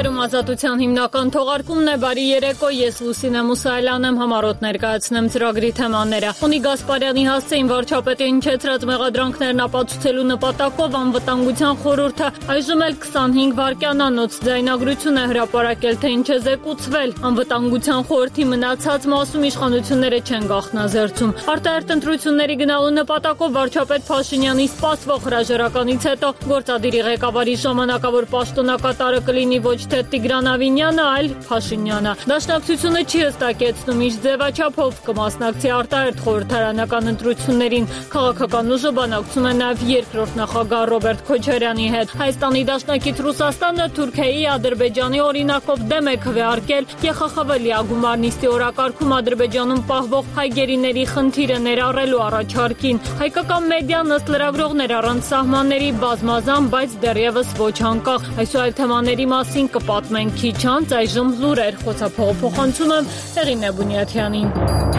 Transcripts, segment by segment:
Եթերում ազատության հիմնական թողարկումն է, բարի երեկո, ես Լուսինե Մուսայելյան եմ, համառոտ ներկայացնեմ ծրագրի թեմաները։ Ունի Գասպարյանի հասցեին վարչապետի հնչեցրած մեղադրանքներն ապացուցելու նպատակով անվտանգության խորհուրդը այժմ էլ 25 վայրկյանանոց ձայնագրություն է հրապարակել, թե ինչ է զեկուցվել։ Անվտանգության խորհրդի մնացած մասում իշխանությունները չեն գաղտնազերծում։ Արտահերթ ընտրությունների գնալու նպատակով վարչապետ Փաշինյանի սպասվող հրաժարականից հետո գործադիրի ղեկավարի ժամանակավոր պաշտոնակատարը կլինի ոչ թե Տիգրան Ավինյանը, այլ Փաշինյանը։ Դաշնակցությունը չի հստակեցնում ինչ ձևաչափով կմասնակցի արտահերթ խորհրդարանական ընտրություններին։ Քաղաքական ուժը բանակցում է նաև երկրորդ նախագահ Ռոբերտ Քոչարյանի հետ։ Հայաստանի դաշնակից Ռուսաստանը Թուրքիայի, Ադրբեջանի օրինակով դեմ է քվեարկել ԵԽԽՎ լիագումար նիստի օրակարգում Ադրբեջանում պահվող հայ գերիների խնդիրը ներառելու առաջարկին։ Հայկական մեդիան ըստ լրագրողներ առանց սահմանների բազմազան, բայց դեռևս ոչ անկախ։ Այսօր այդ թեմաների մասին կպատմենք քիչ անց, այժմ լուրեր, խոսափողը փոխանցում եմ Հեղինե Բունյաթյանին։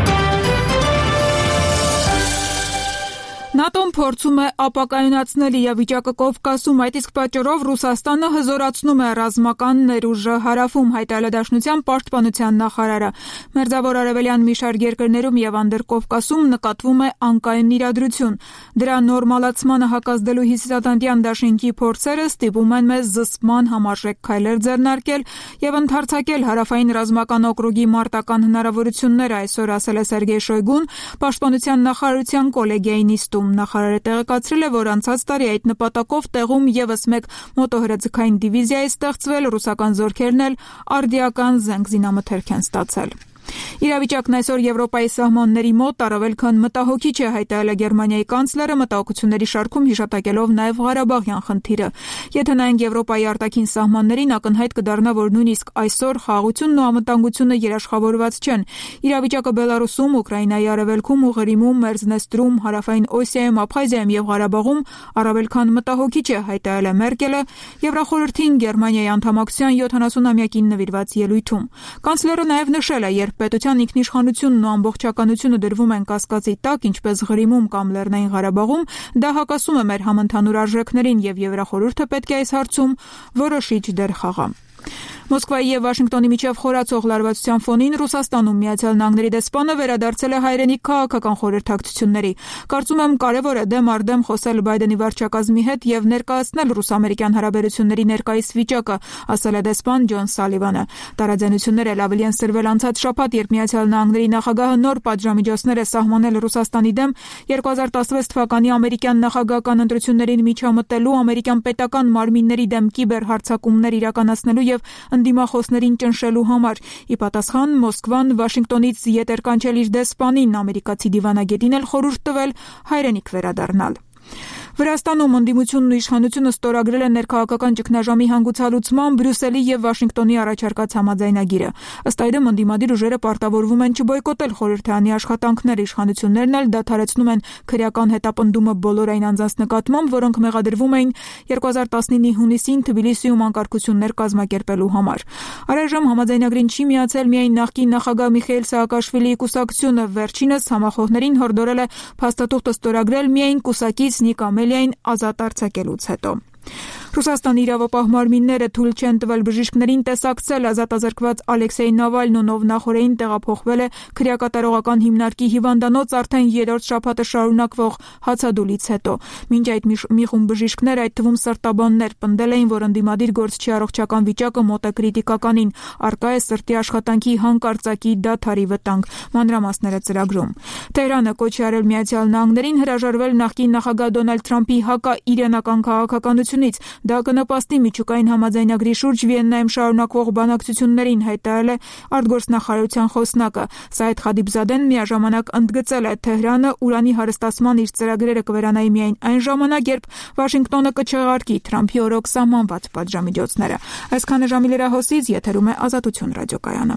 ՆԱՏՕ-ն փորձում է ապակայունացնել իրավիճակը Կովկասում, այդ իսկ պատճառով Ռուսաստանը հզորացնում է ռազմական ներուժը հարավում, հայտարարել է Դաշնության պաշտպանության նախարարը։ Մերձավոր արևելյան մի շարք երկրներում եւ Անդրկովկասում նկատվում է անկայուն իրադրություն։ Դրա նորմալացմանը հակազդելու Հյուսիսատլանտյան դաշինքի փորձերը ստիպում են մեզ զսպման համարժեք քայլեր ձեռնարկել եւ ընդարձակել հարավային ռազմական օկրուգի մարտական հնարավորությունները, այսօր ասել է Սերգեյ Շոյգուն պաշտպանության նախարարության կոլեգիայի նիստում։ Նախարարը տեղեկացրել է, որ անցած տարի այդ նպատակով տեղում եւս մեկ մոտոհրաձգային դիվիզիա է ստեղծվել, ռուսական զորքերն էլ արդիական զենք զինամթերք են ստացել։ Իրավիճակն այսօր Եվրոպայի սահմանների մոտ առավել քան մտահոգիչ է, հայտարարել է Գերմանիայի կանցլերը մտահոգությունների շարքում հիշատակելով նաև Ղարաբաղյան խնդիրը։ Եթե նայենք Եվրոպայի արտաքին սահմաններին, ակնհայտ կդառնա, որ նույնիսկ այսօր խաղաղությունն ու անվտանգությունը երաշխավորված չեն։ Իրավիճակը Բելարուսում, Ուկրաինայի արևելքում, Ուղրիմում, Մերձնեստրում, Հարավային Օսիայում, Աբխազիայում եւ Ղարաբաղում առավել քան մտահոգիչ է, հայտարարել է Մերկելը Եվրախորհրդին Գերմանիայի անդամակցության 70-ամյակին նվիրված ելույթում։ Կանցլերը նաև նշել է, երբ պետության ինքնիշխանությունն ու ամբողջականությունը դրվում են կասկածի տակ, ինչպես Ղրիմում կամ Լեռնային Ղարաբաղում, դա հակասում է մեր համընդհանուր արժեքներին եւ Եվրախորհուրդը պետք է այս հարցում որոշիչ դեր խաղա։ Մոսկվայի եւ Վաշինգտոնի միջև խորացող լարվածության ֆոնին Ռուսաստանում Միացյալ Նահանգների դեսպանը վերադարձել է հայրենի քաղաքական խորհրդակցությունների։ Կարծում եմ կարևոր է դեմ առ դեմ խոսել Բայդենի վարչակազմի հետ եւ ներկայացնել ռուս-ամերիկյան հարաբերությունների ներկայիս վիճակը, ասել է դեսպան Ջոն Սալիվանը։ Տարաձայնություններ էլ ավելի են սրվել անցած շաբաթ, երբ Միացյալ Նահանգների նախագահը նոր պատժամիջոցներ է սահմանել Ռուսաստանի դեմ 2016 թվականի ամերիկյան նախագահական ընտրություններին միջամտելու, ամերիկյան պետական մարմինների դեմ կիբեր հարձակումներ իրականացնելու եւ ընդդիմախոսներին ճնշելու համար։ Ի պատասխան Մոսկվան Վաշինգտոնից ետ էր կանչել իր դեսպանին, ամերիկացի դիվանագետին էլ խորհուրդ տվել հայրենիք վերադառնալ։ Վրաստանում ընդդիմությունն ու իշխանությունը ստորագրել են ներքաղաքական ճգնաժամի հանգուցալուծման Բրյուսելի եւ Վաշինգտոնի առաջարկած համաձայնագիրը։ Ըստ այդմ ընդդիմադիր ուժերը պարտավորվում են չբոյկոտել խորհրդարանի աշխատանքները, իշխանություններն էլ դադարեցնում են քրեական հետապնդումը բոլոր այն անձանց նկատմամբ, որոնք մեղադրվում էին 2019-ի հունիսին Թբիլիսիում անկարգություններ կազմակերպելու համար։ Առայժմ համաձայնագրին չի միացել միայն նախկին նախագահ Միխայիլ Սաակաշվիլիի կուսակցությունը, վերջինս համախոհներին հորդորել է փաստաթուղթը ստորագրել միայն կուսակից Նիկա Մելիային ազատ արձակելուց հետո։ Ռուսաստանի իրավապահ մարմինները թույլ չեն տվել բժիշկներին տեսակցել ազատազրկված Ալեքսեյ Նավալնուն, ով նախորդին տեղափոխվել է քրեակատարողական հիմնարկի հիվանդանոց արդեն երրորդ շաբաթը շարունակվող հացադուլից հետո։ Մինչ այդ մի խումբ բժիշկներ, այդ թվում սրտաբաններ, պնդել էին, որ ընդդիմադիր գործչի առողջական վիճակը մոտ է կրիտիկականին, առկա է սրտի աշխատանքի հանկարծակի դադարի վտանգ։ Մանրամասները ծրագրում։ Թեհրանը կոչ է արել Միացյալ Նահանգներին հրաժարվել նախկին նախագահ Դոնալդ Թրամփի հակաիրանական քաղաքականությունից։ Դա կնպաստի միջուկային համաձայնագրի շուրջ Վիեննայում շարունակվող բանակցություններին, հայտարարել է արտգործնախարարության խոսնակը։ Սայեդ Խադիբզադեն միաժամանակ ընդգծել է Թեհրանը ուրանի հարստացման իր ծրագրերը կվերանայի միայն այն ժամանակ, երբ Վաշինգտոնը կչեղարկի Թրամփի օրոք սահմանված պատժամիջոցները։ Այսքանը ժամի լրահոսից, եթերում է Ազատություն ռադիոկայանը։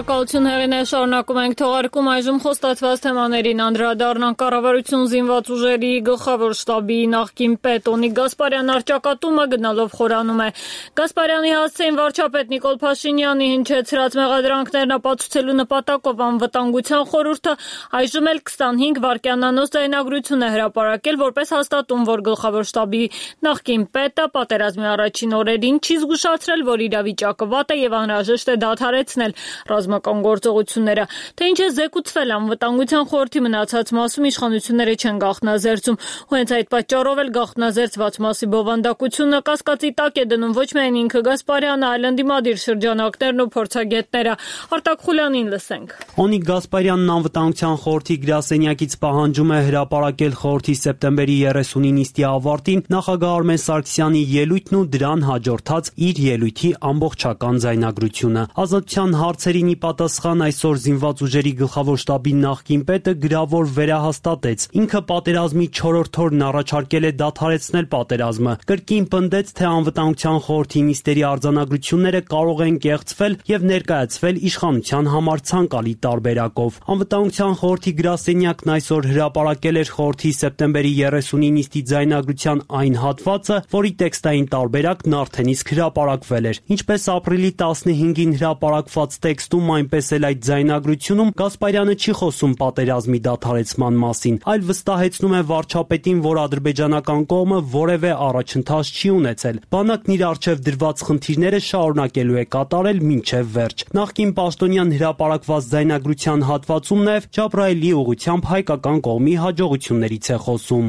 Շնորհակալություն հեղինե, շարունակում ենք թողարկում այժմ խոստացված թեմաներին անդրադառնանք կառավարություն զինված ուժերի գլխավոր շտաբի նախկին պետ Օնիկ Գասպարյան առճակատումը գնալով խորանում է։ Գասպարյանի հասցեին վարչապետ Նիկոլ Փաշինյանի հնչեցրած մեղադրանքներն ապացուցելու նպատակով անվտանգության խորհուրդը այժմ էլ 25 վայրկյանանոց ձայնագրություն է հրապարակել, որպես հաստատում, որ գլխավոր շտաբի նախկին պետը պատերազմի առաջին օրերին չի զգուշացրել, որ իրավիճակը վատ է եւ անհրաժեշտ է դադարեցնել ռազմական գործողությունները, թե ինչ է զեկուցվել անվտանգության խորհրդի մնացած մասում իշխանությունները չեն գաղտնազերծում, ու հենց այդ պատճառով էլ գաղտնազերծված մասի բովանդակությունը կասկածի տակ է դնում ոչ միայն ինքը Գասպարյանը, այլ ընդդիմադիր շրջանակներն ու փորձագետները։ Արտակ Խուլյանին լսենք։ Օնիկ Գասպարյանն անվտանգության խորհրդի գրասենյակից պահանջում է հրապարակել խորհրդի սեպտեմբերի 30-ի նիստի ավարտին նախագահ Արմեն Սարգսյանի ելույթն ու դրան հաջորդած իր ելույթի ամբողջական ձայնագրությունը։ Ազատության հարցերին ի պատասխան այսօր զինված ուժերի գլխավոր շտաբի նախկին պետը գրավոր վերահաստատեց։ Ինքը պատերազմի 4-րդ օրն առաջարկել է դադարեցնել պատերազմը։ Կրկին պնդեց, թե անվտանգության խորհրդի նիստերի արձանագրությունները կարող են կեղծվել եւ ներկայացվել իշխանության համար ցանկալի տարբերակով։ Անվտանգության խորհրդի գրասենյակն այսօր հրապարակել էր խորհրդի սեպտեմբերի 30-ի նիստի ձայնագրության այն հատվածը, որի տեքստային տարբերակն արդեն իսկ հրապարակվել էր։ Ինչպես ապրիլի 15-ին հրապարակված տեքստում, այնպես էլ այդ ձայնագրությունում Գասպարյանը չի խոսում պատերազմի դադարեցման մասին, այլ վստահեցնում է վարչապետին, որ ադրբեջանական կողմը որևէ առաջընթաց չի ունեցել։ Բանակն իր առջև դրված խնդիրները շարունակելու է կատարել մինչև վերջ։ Նախկին պաշտոնյան հրապարակված ձայնագրության հատվածում նաև Ջաբրայելի ուղղությամբ հայկական կողմի հաջողություններից է խոսում։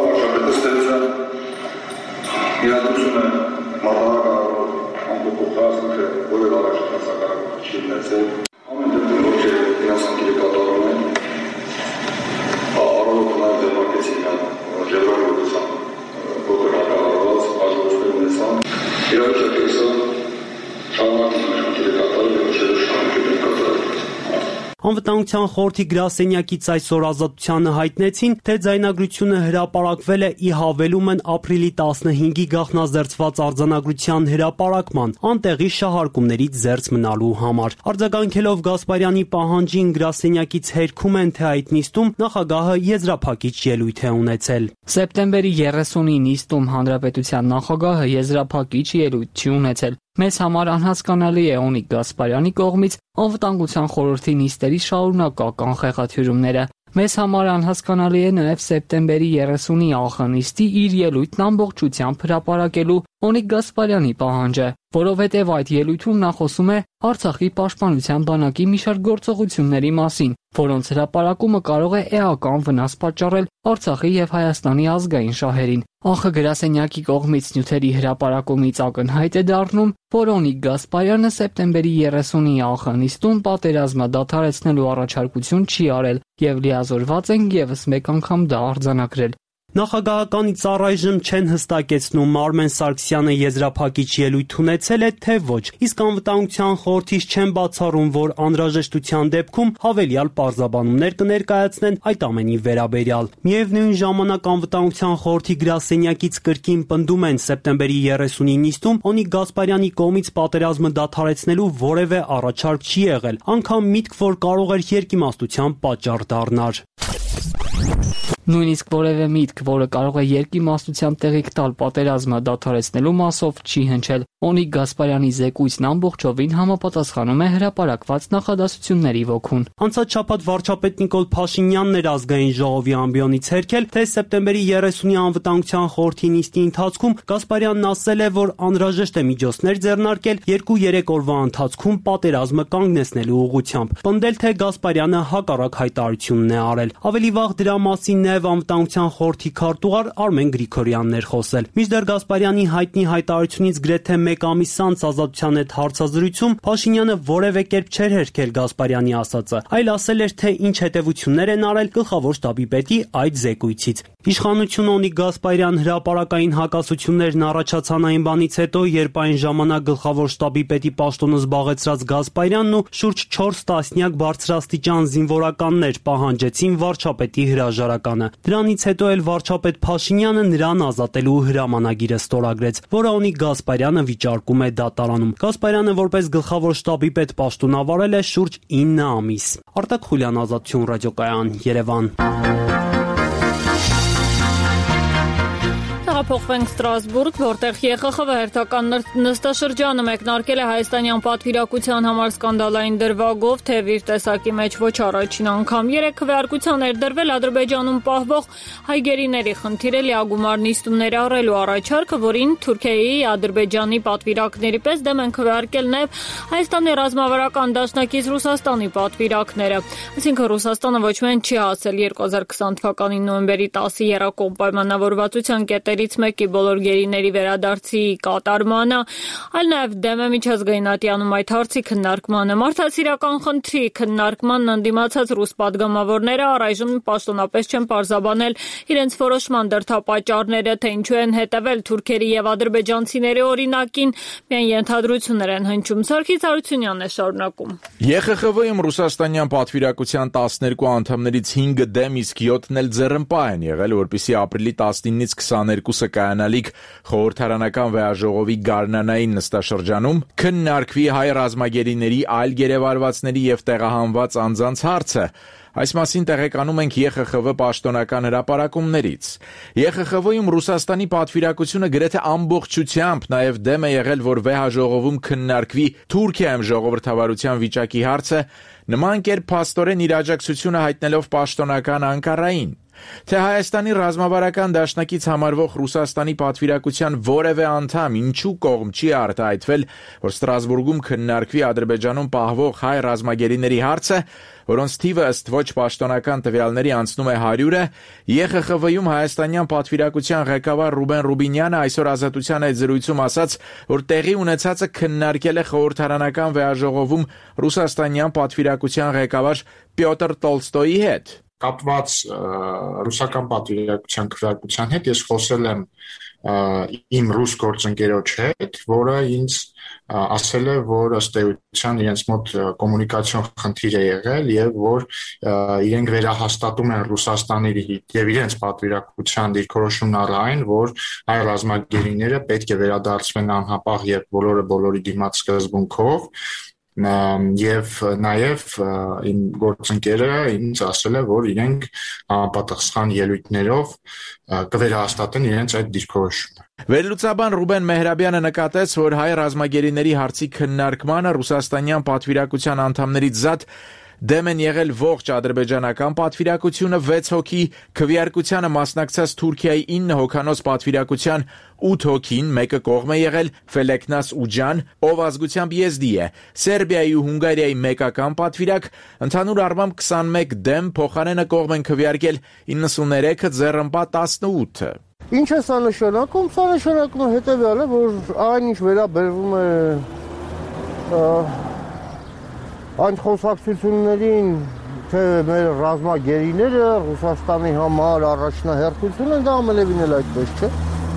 Ամեն դեպքում ոչ է ֆինանսական կատարում են առողջության դեպքերին ժողովրդության փոխանակված հաջողություններ ունեցան իրավիճակը շարունակում է կատարել եւ շարունակում է կատարել։ Անվտանգության խորհրդի գրասենյակից այսօր Ազատությանը հայտնեցին, թե ձայնագրությունը հրապարակվել է ի հավելումն ապրիլի 15-ի գաղտնազերծված արձանագրության հրապարակման, անտեղի շահարկումներից զերծ մնալու համար։ Արձագանքելով Գասպարյանի պահանջին գրասենյակից հերքում են, թե այդ նիստում նախագահը եզրափակիչ ելույթ է ունեցել։ Սեպտեմբերի 30-ի նիստում հանրապետության նախագահը եզրափակիչ ելույթ չի ունեցել։ Մեզ համար անհասկանալի է Օնիկ Գասպարյանի կողմից անվտանգության խորհրդի նիստերի շարունակական խեղաթյուրումները։ Մեզ համար անհասկանալի է նաև սեպտեմբերի 30-ի ԱԽ-նիստի իր ելույթն ամբողջությամբ հրապարակելու Օնիկ Գասպարյանի պահանջը, որովհետև այդ ելույթում նա խոսում է Արցախի պաշտպանության բանակի մի շարք գործողությունների մասին, որոնց հրապարակումը կարող է էական վնաս պատճառել Արցախի եւ Հայաստանի ազգային շահերին։ ԱԽ գրասենյակի կողմից նյութերի հրապարակումից ակնհայտ է դառնում, որ Օնիկ Գասպարյանը սեպտեմբերի 30-ի ԱԽ-նիստում պատերազմը դադարեցնելու առաջարկություն չի արել եւ լիազորված են եւս մեկ անգամ դա արձանագրել։ Նախագահականից առայժմ չեն հստակեցնում Արմեն Սարգսյանը եզրափակիչ ելույթ ունեցել է, թե ոչ, իսկ անվտանգության խորհրդից չեն բացառում, որ անհրաժեշտության դեպքում հավելյալ պարզաբանումներ կներկայացնեն այդ ամենի վերաբերյալ։ Միևնույն ժամանակ անվտանգության խորհրդի գրասենյակից կրկին պնդում են սեպտեմբերի 30-ի նիստում Օնիկ Գասպարյանի կողմից պատերազմը դադարեցնելու որևէ առաջարկ չի եղել, անգամ միտք, որ կարող էր երկիմաստության պատճառ դառնալ։ Նույնիսկ որևէ միտք, որը կարող է երկիմաստության տեղիք տալ պատերազմը դադարեցնելու մասով, չի հնչել։ Օնիկ Գասպարյանի զեկույցն ամբողջովին համապատասխանում է հրապարակված նախադասությունների ոգուն։ Անցած շաբաթ վարչապետ Նիկոլ Փաշինյանն էր ազգային ժողովի ամբիոնից հերքել, թե սեպտեմբերի 30-ի անվտանգության խորհրդի նիստի ընթացքում Գասպարյանն ասել է, որ անհրաժեշտ է միջոցներ ձեռնարկել 2-3 օրվա ընթացքում պատերազմը կանգնեցնելու ուղղությամբ։ Պնդել, թե Գասպարյանը հակառակ հայտարարությունն է արել։ Ավելի վաղ դրա մասին նաև անվտանգության խորհրդի քարտուղար Արմեն Գրիգորյանն էր խոսել։ Մինչդեռ Գասպարյանի հայտնի հայտարարությունից գրեթե մեկ ամիս անց Ազատության հետ հարցազրույցում Փաշինյանը որևէ կերպ չէր հերքել Գասպարյանի ասածը, այլ ասել էր, թե ինչ հետևություններ են արել գլխավոր շտաբի պետի այդ զեկույցից։ Իշխանություն Օնիկ Գասպարյան հրապարակային հակասություններն առաջացան այն բանից հետո, երբ այն ժամանակ գլխավոր շտաբի պետի պաշտոնը զբաղեցրած Գասպարյանն ու շուրջ 4 տասնյակ բարձրաստիճան զինվորականներ պահանջեցին վարչապետի հրաժարականը։ Սարգսյանը։ Դրանից հետո էլ վարչապետ Փաշինյանը նրան ազատելու հրամանագիրը ստորագրեց, որը Օնիկ Գասպարյանը վիճարկում է դատարանում։ Գասպարյանը որպես գլխավոր շտաբի պետ պաշտոնավարել է շուրջ 9 ամիս։ Արտակ Խուլյան, Ազատություն ռադիոկայան, Երևան։ Փոխվենք Ստրասբուրգ, որտեղ ԵԽԽՎ հերթական նստաշրջանը մեկնարկել է հայաստանյան պատվիրակության համար սկանդալային դրվագով, թեև իր տեսակի մեջ ոչ առաջին անգամ։ 3 քվեարկության էր դրվել Ադրբեջանում պահվող հայ գերիների խնդիրը լիագումար նիստումներ առելու առաջարկը, որին Թուրքիայի, Ադրբեջանի պատվիրակների պես դեմ են քվեարկել նաև Հայաստանի ռազմավարական դաշնակից Ռուսաստանի պատվիրակները։ Այսինքն Ռուսաստանը ոչ միայն չի հասել 2020 թվականի նոյեմբերի 10-ի եռակողմ պայմանավորվածության կետերից մեկի բոլոր գերիների վերադարձի կատարմանը, այլ նաև դեմ է միջազգային ատյանում այդ հարցի քննարկմանը։ Մարդասիրական խնդրի քննարկմանն ընդդիմացած ռուս падգամավորները առայժմ պաշտոնապես չեն պարզաբանել իրենց որոշման դրդապատճառները, թե ինչու են հետևել թուրքերի եւ ադրբեջանցիների օրինակին, միայն ենթադրություններ են հնչում։ Սարգիս Հարությունյանն է շարունակում։ ԵԽԽՎ-ում ռուսաստանյան պատվիրակության 12 անդամներից 5-ը դեմ, իսկ 7-ն էլ ձեռնպահ են եղել, որպեսզի ապրիլի 19-ից 22-ը կայանալիք խորհրդարանական վեաժողովի գարնանային նստաշրջանում քննարկվի հայ ռազմագերիների այլ գերեվարվածների եւ տեղահանված անձանց հարցը։ Այս մասին տեղեկանում ենք ԵԽԽՎ պաշտոնական հրապարակումներից։ ԵԽԽՎ-ում Ռուսաստանի պատվիրակությունը գրեթե ամբողջությամբ նաև դեմ է եղել, որ վեհաժողովում քննարկվի Թուրքիայում ժողովրդավարության վիճակի հարցը, նման կերպ փաստորեն իր աջակցությունը հայտնելով պաշտոնական Անկարային։ Թե Հայաստանի ռազմավարական դաշնակից համարվող Ռուսաստանի պատվիրակության որևէ անդամ ինչու կողմ չի արտահայտվել, որ Ստրասբուրգում քննարկվի Ադրբեջանում պահվող հայ ռազմագերիների հարցը, որոնց թիվը ըստ ոչ պաշտոնական տվյալների անցնում է 100-ը, ԵԽԽՎ-ում հայաստանյան պատվիրակության ղեկավար Ռուբեն Ռուբինյանը այսօր Ազատության հետ զրույցում ասաց, որ տեղի ունեցածը քննարկել է խորհրդարանական վեաժողովում ռուսաստանյան պատվիրակության ղեկավար Պյոտր Տոլստոյի հետ։ Կապված ռուսական պատվիրակության քվեարկության հետ ես խոսել եմ իմ ռուս գործընկերոջ հետ, որը ինձ ասել է, որ ըստ էության իրենց մոտ կոմունիկացիոն խնդիր է եղել եւ որ իրենք վերահաստատում են Ռուսաստանի եւ իրենց պատվիրակության դիրքորոշումն առ այն, որ հայ ռազմագերիները պետք է վերադարձվեն անհապաղ եւ բոլորի դիմաց սկզբունքով եւ նաեւ իմ գործընկերը ինձ ասել է, որ իրենք համապատասխան ելույթներով կվերահաստատեն իրենց այդ դիրքորոշումը։ Վերլուծաբան Ռուբեն Մեհրաբյանը նկատեց, որ հայ ռազմագերիների հարցի քննարկմանը ռուսաստանյան պատվիրակության անդամներից զատ դեմ են եղել ողջ ադրբեջանական պատվիրակությունը 6 հոգի, քվեարկությանը մասնակցած Թուրքիայի 9 հոգանոց պատվիրակության 8 հոգին, մեկը կողմ է եղել Ֆելեկնաս Ուջան, ով ազգությամբ եզդի է, Սերբիայի ու Հունգարիայի մեկական պատվիրակ, ընդհանուր առմամբ 21 դեմ, փոխարենը կողմ են քվեարկել 93-ը, ձեռնպահ 18-ը։ Ինչ է սա նշանակում? Սա նշանակում է հետևյալը, որ այնինչ վերաբերվում է այն խոսակցություններին, թե մեր ռազմագերիները Ռուսաստանի համար առաջնահերթություն են, դա ամենևին էլ այդպես չէ։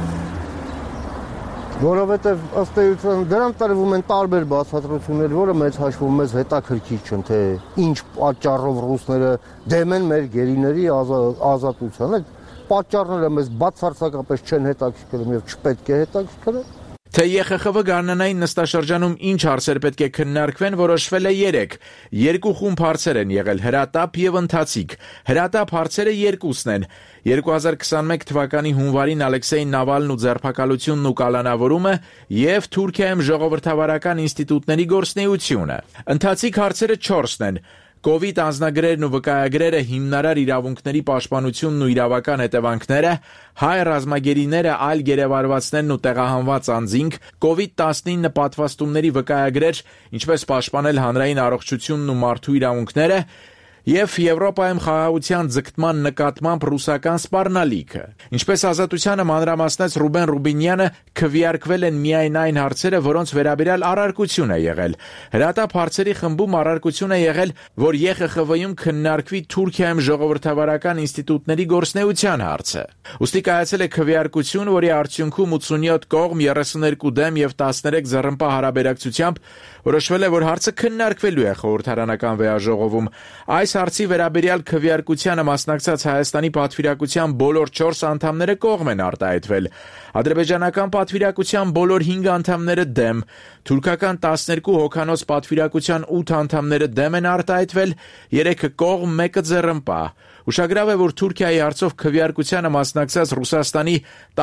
Որովհետև ըստ էության դրան տրվում են տարբեր բացատրություններ, որը մեծ հաշվով մեզ հետաքրքիր չեն, թե ինչ պատճառով ռուսները դեմ են մեր գերիների ազատությանը։ Պատճառները մեզ բացարձակապես չեն հետաքրքրում եւ չպետք է հետաքրքրեն։ Թե ԵԽԽՎ գարնանային նստաշրջանում ինչ հարցեր պետք է քննարկվեն, որոշվել է 3։ 2 խումբ հարցեր են եղել՝ հրատապ եւ ընթացիկ։ Հրատապ հարցերը 2-ն են։ 2021 թվականի հունվարին Ալեքսեյ Նավալն ու ձերբակալությունն ու կալանավորումը եւ Թուրքիայում ժողովրդավարական ինստիտուտների գործունեությունը։ Ընթացիկ հարցերը 4-ն են։ Կովիդ անձնագրերն ու վկայագրերը, հիմնարար իրավունքների պաշտպանությունն ու իրավական հետևանքները, հայ ռազմագերիները, այլ գերեվարվածներն ու տեղահանված անձինք, Կովիդ-19 պատվաստումների վկայագրեր, ինչպես պաշտպանել հանրային առողջությունն ու մարդու իրավունքները, եւ Եվրոպայում խաղաղության ձգտման նկատմամբ ռուսական սպառնալիքը։ Ինչպես Ազատությանը մանրամասնեց Ռուբեն Ռուբինյանը, քվեարկվել են միայն այն հարցերը, որոնց վերաբերյալ առարկություն է եղել։ Հրատապ հարցերի խմբում առարկություն է եղել, որ ԵԽԽՎ-ում քննարկվի Թուրքիայում ժողովրդավարական ինստիտուտների գործունեության հարցը։ Ուստի կայացել է քվեարկություն, որի արդյունքում 87 կողմ, 32 դեմ եւ 13 ձեռնպահ հարաբերակցությամբ որոշվել է, որ հարցը քննարկվելու է խորհրդարանական վեաժողովում։ Այս այս հարցի վերաբերյալ քվեարկությանը մասնակցած Հայաստանի պատվիրակության բոլոր 4 անդամները կողմ են արտահայտվել։ Ադրբեջանական պատվիրակության բոլոր 5 անդամները դեմ, թուրքական 12 հոգանոց պատվիրակության 8 անդամները դեմ են արտահայտվել, 3-ը կողմ, 1-ը ձեռնպահ։ Ուշագրավ է, որ Թուրքիայի հարցով քվեարկությանը մասնակցած Ռուսաստանի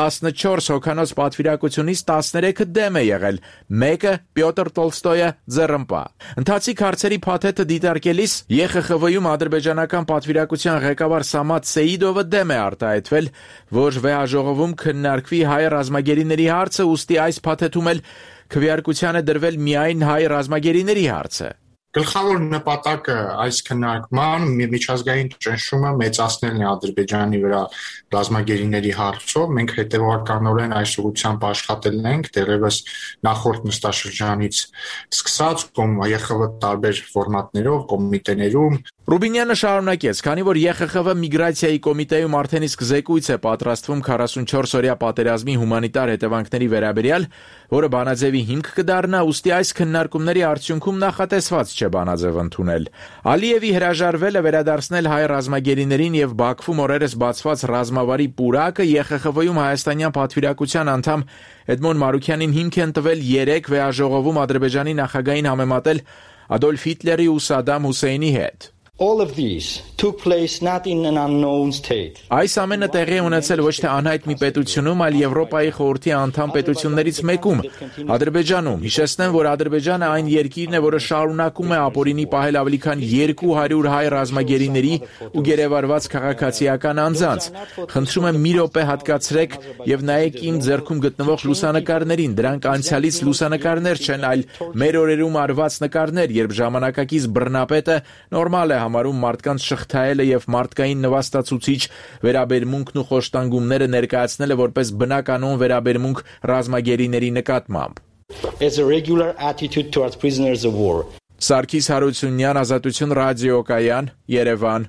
14 հոգանոց պատվիրակությունից 13-ը դեմ է եղել, 1-ը Պյոտր Տոլստոյը ձեռնպահ։ Ընթացիկ հարցերի փաթեթը դիտարկելիս ԵԽԽՎ-ում ադրբեջանական պատվիրակության ղեկավար Սամատ Սեիդովը դեմ է արտահայտվել, որ վեհաժողովում քննարկվի հայ ռազմագերիների հարցը, ուստի այս փաթեթում էլ քվեարկության է դրվել միայն հայ ռազմագերիների հարցը։ Գլխավոր նպատակը այս քննարկման միջազգային ճնշումը մեծացնելն է Ադրբեջանի վրա ռազմագերիների հարցով։ Մենք հետևականորեն այս ուղղությամբ աշխատել ենք դեռևս նախորդ նստաշրջանից սկսած ԵԽԽՎ տարբեր ֆորմատներով, կոմիտեներում։ Ռուբինյանը շարունակեց, քանի որ ԵԽԽՎ միգրացիայի կոմիտեում արդեն իսկ զեկույց է պատրաստվում 44-օրյա պատերազմի հումանիտար հետևանքների վերաբերյալ, որը բանաձևի հիմք կդառնա, ուստի այս քննարկումների արդյունքում նախատեսված չէ բանաձև ընդունել։ Ալիևի հրաժարվելը վերադարձնել հայ ռազմագերիներին եւ Բաքվում օրերս բացված ռազմավարի պուրակը ԵԽԽՎ-ում հայաստանյան պատվիրակության անդամ Էդմոն Մարուքյանին հիմք են տվել 3 վեհաժողովում Ադրբեջանի նախագահին համեմատել Ադոլֆ Հիտլերի ու Սադամ Հուսեյնի հետ։ All of these took place not in an unknown state. Այս ամենը տեղի է ունեցել ոչ թե անհայտ մի պետությունում, այլ Եվրոպայի խորհրդի անդամ պետություններից մեկում, Ադրբեջանում։ Հիշեցնեմ, որ Ադրբեջանը այն երկիրն է, որը շարունակում է ապօրինի պահել ավելի քան 200 հայ ռազմագերիների ու գերեվարված քաղաքացիական անձանց։ Խնդրում եմ մի րոպե հատկացրեք եւ նայեք իմ ձեռքում գտնվող լուսանկարներին։ Դրանք անցյալից լուսանկարներ չեն, այլ մեր օրերում արված նկարներ, երբ ժամանակակից բռնապետը նորմալ է համարում մարդկանց շղթայելը եւ մարդկային նվաստացուցիչ վերաբերմունքն ու խոշտանգումները ներկայացնելը որպես բնականon վերաբերմունք ռազմագերիների նկատմամբ։ As a regular attitude towards prisoners of war. Սարգիս Հարությունյան, Ազատություն ռադիոկայան, Երևան։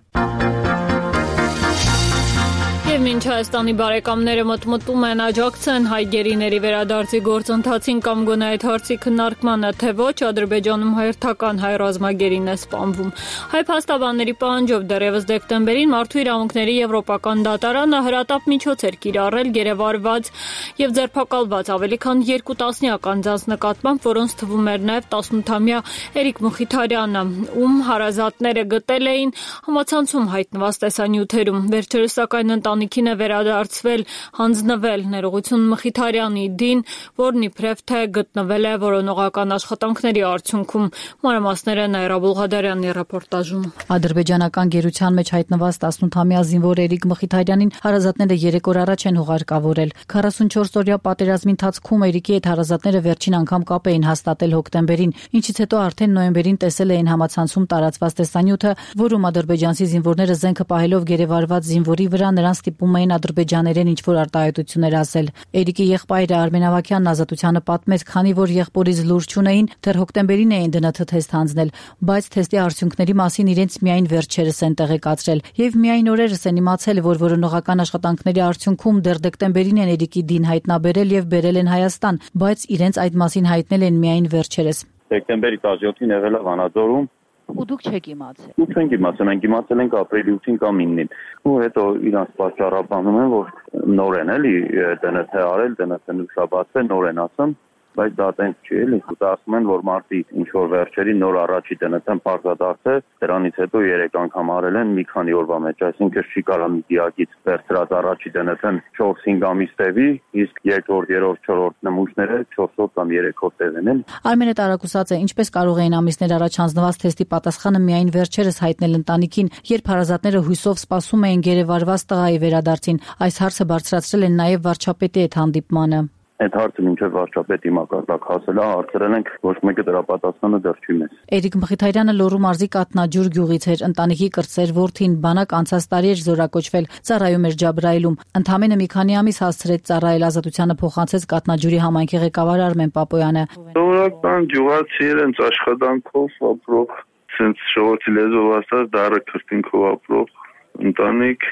Եվ մինչ Հայաստանի բարեկամները մտմտում են աջակցեն հայ գերիների վերադարձի գործընթացին կամ գոնե այդ հարցի քննարկմանը, թե ոչ, Ադրբեջանում հերթական հայ ռազմագերին է սպանվում։ Հայ փաստաբանների պահանջով դեռևս դեկտեմբերին Մարդու իրավունքների եվրոպական դատարանը հրատապ միջոց էր կիրառել գերեվարված եւ ձերբակալված ավելի քան 2 տասնյակ անձանց նկատմամբ, որոնց թվում էր նաեւ 18-ամյա Էրիկ Մխիթարյանը, ում հարազատները գտել էին համացանցում հայտնված տեսանյութերում։ Վերջերս սակայն ընտանիքին է վերադարձվել հանձնվել ներողություն Մխիթարյանի դին, որն իբրև թե գտնվել է որոնողական աշխատանքների արդյունքում։ Մանրամասները Նաիրա Բուլղադարյանի ռեպորտաժում։ Ադրբեջանական գերության մեջ հայտնված 18-ամյա զինվոր Էրիկ Մխիթարյանին հարազատները 3 օր առաջ են հուղարկավորել։ 44-օրյա պատերազմի ընթացքում Էրիկի հետ հարազատները վերջին անգամ կապ էին հաստատել հոկտեմբերին, ինչից հետո արդեն նոյեմբերին տեսել էին համացանցում տարածված տեսանյութը, որում ադրբեջանցի զինվորները զենքը պահելով գերեվարված զինվորի վրա նրան ստիպում էին ադրբեջաներեն ինչ-որ արտահայտություններ ասել։ Էրիկի եղբայրը Արմեն Ավագյանն Ազատությանը պատմեց, քանի որ եղբորից լուր չունեին, դեռ հոկտեմբերին էին ԴՆԹ թեստ հանձնել, բայց թեստի արդյունքների մասին իրենց միայն վերջերս են տեղեկացրել եւ միայն օրերս են իմացել, որ որոնողական աշխատանքների արդյունքում դեռ դեկտեմբերին են Էրիկի դին հայտնաբերել եւ բերել են Հայաստան, բայց իրենց այդ մասին հայտնել են միայն վերջերս։ Դեկտեմբերի 17-ին եղել է Վանաձորում։ Ու դուք չեք իմացել։ Դուք չենք իմացել, մենք իմացել ենք ապրիլի 8-ին կամ 9-ին։ Ու հետո իրանց պատճառաբանում են, որ նոր են էլի ԴՆԹ արել, ԴՆԹ նշաբացվել, նոր են ասում, բայց դա տենց չի էլի։ Ասում են, որ մարտի ինչ որ վերջերի նոր առաջի ԴՆԹ-ն պարտադարձ է, դրանից հետո 3 անգամ արել են մի քանի օրվա մեջ, այսինքն չի կարող մի դիակից վերցրած առաջի ԴՆԹ-ն 4-5 ամիս տևի, իսկ 2-րդ, 3-րդ, 4-րդ նմուշները 4 օր կամ 3 օր տևեն են։ Արմենը տարակուսած է, ինչպես կարող էին ամիսներ առաջ հանձնված թեստի պատասխանը միայն վերջերս հայտնել ընտանիքին, երբ հարազատները հույսով սպասում էին գերեվարված տղայի վերադարձին։ Այս հարցը բարձրացրել են նաև վարչապետի հետ հանդիպմանը։ Այդ հարցը մինչև վարչապետի մակարդակ հասել է, հարցրել ենք, ոչ մեկը դրա պատասխանը դեռ չի մեզ։ Էրիկ Մխիթարյանը Լոռու մարզի Կատնաջուր գյուղից էր, ընտանիքի կրտսեր որդին բանակ անցած տարի էր զորակոչվել, ծառայում էր Ջաբրայիլում։ Ընդամենը մի քանի ամիս հասցրեց ծառայել, Ազատությանը փոխանցեց Կատնաջուրի համայնքի ղեկավար Արմեն Պապոյանը։ Սովորական գյուղացի իրենց աշխատանքով ապրող, ցենց շողոցի լեզվով ասած դառը քրտինքով ապրող ընտանիք,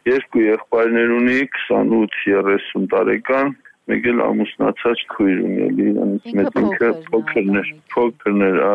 2 եղբայրներ ունի, 28-30 տարեկան, մեկ էլ ամուսնացած քույր ունի, իրանից մեծ ինքը փոքրներ, այո։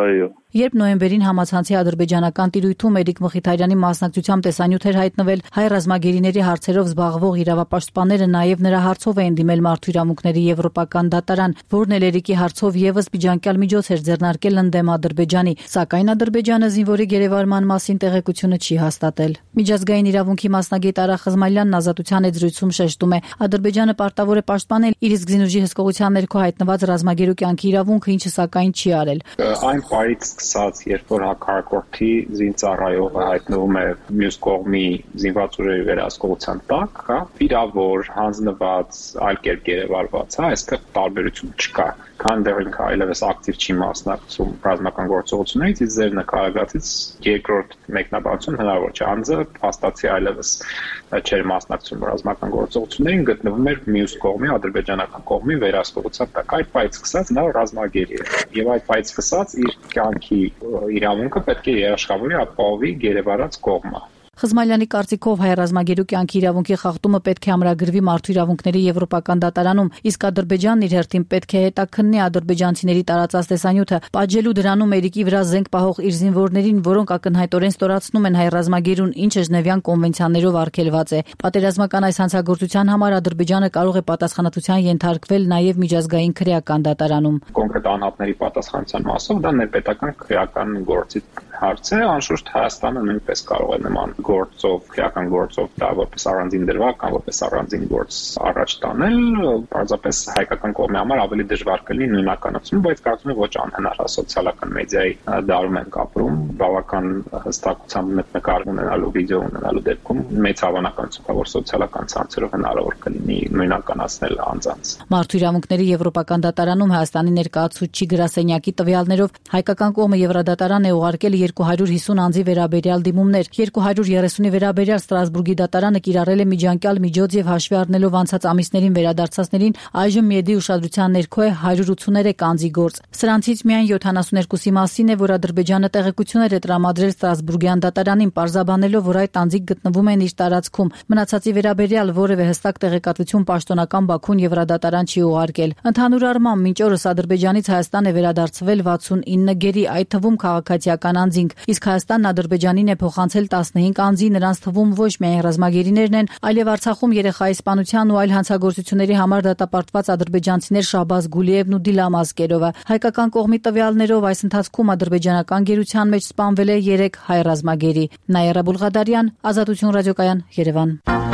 Երբ նոյեմբերին համացանցի ադրբեջանական տիրույթում Էրիկ Մխիթարյանի մասնակցությամբ տեսանյութ էր հայտնվել, հայ ռազմագերիների հարցերով զբաղվող իրավապաշտպանները նաև նրա հարցով էին դիմել Մարդու իրավունքների եվրոպական դատարան, որն էլ Էրիկի հարցով եւս միջանկյալ միջոց էր ձեռնարկել ընդդեմ Ադրբեջանի, սակայն Ադրբեջանը զինվորի գերեվարման մասին տեղեկությունը չի հաստատել։ Միջազգային իրավունքի մասնագետ Արա Խզմալյանն Ազատության հետ զրույցում շեշտում է, Ադրբեջանը պարտավոր է պաշտպանել իր իսկ զինուժի հսկողության ներքո հայտնված ռազմագերու կյանքի իրավունքը, ինչը սակայն չի արել։ Այն պարից սկսած, երբ որ հակառակորդի զինծառայողը հայտնվում է մյուս կողմի զինված ուժերի վերահսկողության տակ, վիրավոր, հանձնված, այլ կերպ գերեվարված, այստեղ տարբերություն չկա։ Քան դեռ ինքը այլևս ակտիվ չի մասնակցում ռազմական գործողություններից, իսկ ձեր նկարագրածից երկրորդ մեկնաբանություն հնարավոր չէ։ Անձը փաստացի այլևս չէր մասնակցում ռազմական գործողություններին, գտնվում էր մյուս կողմի, ադրբեջանական կողմի վերահսկողության տակ։ Այդ պայից սկսած նա ռազմագերի է, եւ այդ պայից սկսած իր կյանքի իրավունքը պետք է երաշխավորի ապահովի գերեվարած կողմը։ Խզմալյանի կարծիքով հայ ռազմագերու կյանքի իրավունքի խախտումը պետք է ամրագրվի Մարդու իրավունքների եվրոպական դատարանում, իսկ Ադրբեջանն իր հերթին պետք է հետաքննի ադրբեջանցիների տարածած տեսանյութը, պատժելու դրանում Էրիկի վրա զենք պահող իր զինվորներին, որոնք ակնհայտորեն ստորացնում են հայ ռազմագերուն, ինչը Ժնևյան կոնվենցիաներով արգելված է։ Պատերազմական այս հանցագործության համար Ադրբեջանը կարող է պատասխանատվության ենթարկվել նաև միջազգային քրեական դատարանում։ Կոնկրետ անհատների պատասխանատվության մասով դա ներպետական քրեական գործի հարց է, անշուշտ Հայաստանը նույնպես կարող է նման գործով, քրեական գործով դա որպես առանձին դրվագ կամ որպես առանձին գործ առաջ տանել, պարզապես հայկական կողմի համար ավելի դժվար կլինի նույնականացումը, բայց կարծում եմ ոչ անհնար է սոցիալական մեդիայի դարում ենք ապրում, բավական հստակությամբ նկար ունենալու, վիդեո ունենալու դեպքում մեծ հավանականություն կա, որ սոցիալական ցանցերով հնարավոր կլինի նույնականացնել անձանց։ Մարդու իրավունքների եվրոպական դատարանում Հայաստանի ներկայացուցիչ գրասենյակի տվյալներով հայկական կողմը Եվրադատարան է ուղարկել 250 անձի վերաբերյալ դիմումներ, 230-ի վերաբերյալ Ստրասբուրգի դատարանը կիրառել է միջանկյալ միջոց եւ հաշվի առնելով անցած ամիսներին վերադարձածներին այժմ Միեդի ուշադրության ներքո է 183 անձի գործ։ Սրանցից միայն 72-ի մասին է, որ Ադրբեջանը տեղեկություններ է տրամադրել Ստրասբուրգյան դատարանին, պարզաբանելով, որ այդ անձիկ գտնվում են իր տարածքում։ Մնացածի վերաբերյալ որևէ հստակ տեղեկատվություն պաշտոնական Բաքուն Եվրադատարան չի ուղարկել։ Ընդհանուր առմամբ մինչ օրս Ադրբեջանից Հայաստան է վերադարձվել 69 գերի, այդ թվում քաղաքացիական անձինք, իսկ Հայաստանն Ադրբեջանին է փոխանցել 15 անձի, նրանց թվում ոչ միայն ռազմագերիներն են, այլև Արցախում երեխայի սպանության ու այլ հանցագործությունների համար դատապարտված ադրբեջանցիներ Շահբազ Գուլիևն ու Դիլամ Ասկերովը։ Հայկական կողմի տվյալներով այս ընթացքում ադրբեջանական գերության մեջ սպանվել է 3 հայ ռազմագերի։ Նաիրա Բուլղադարյան, Ազատություն ռադիոկայան, Երևան։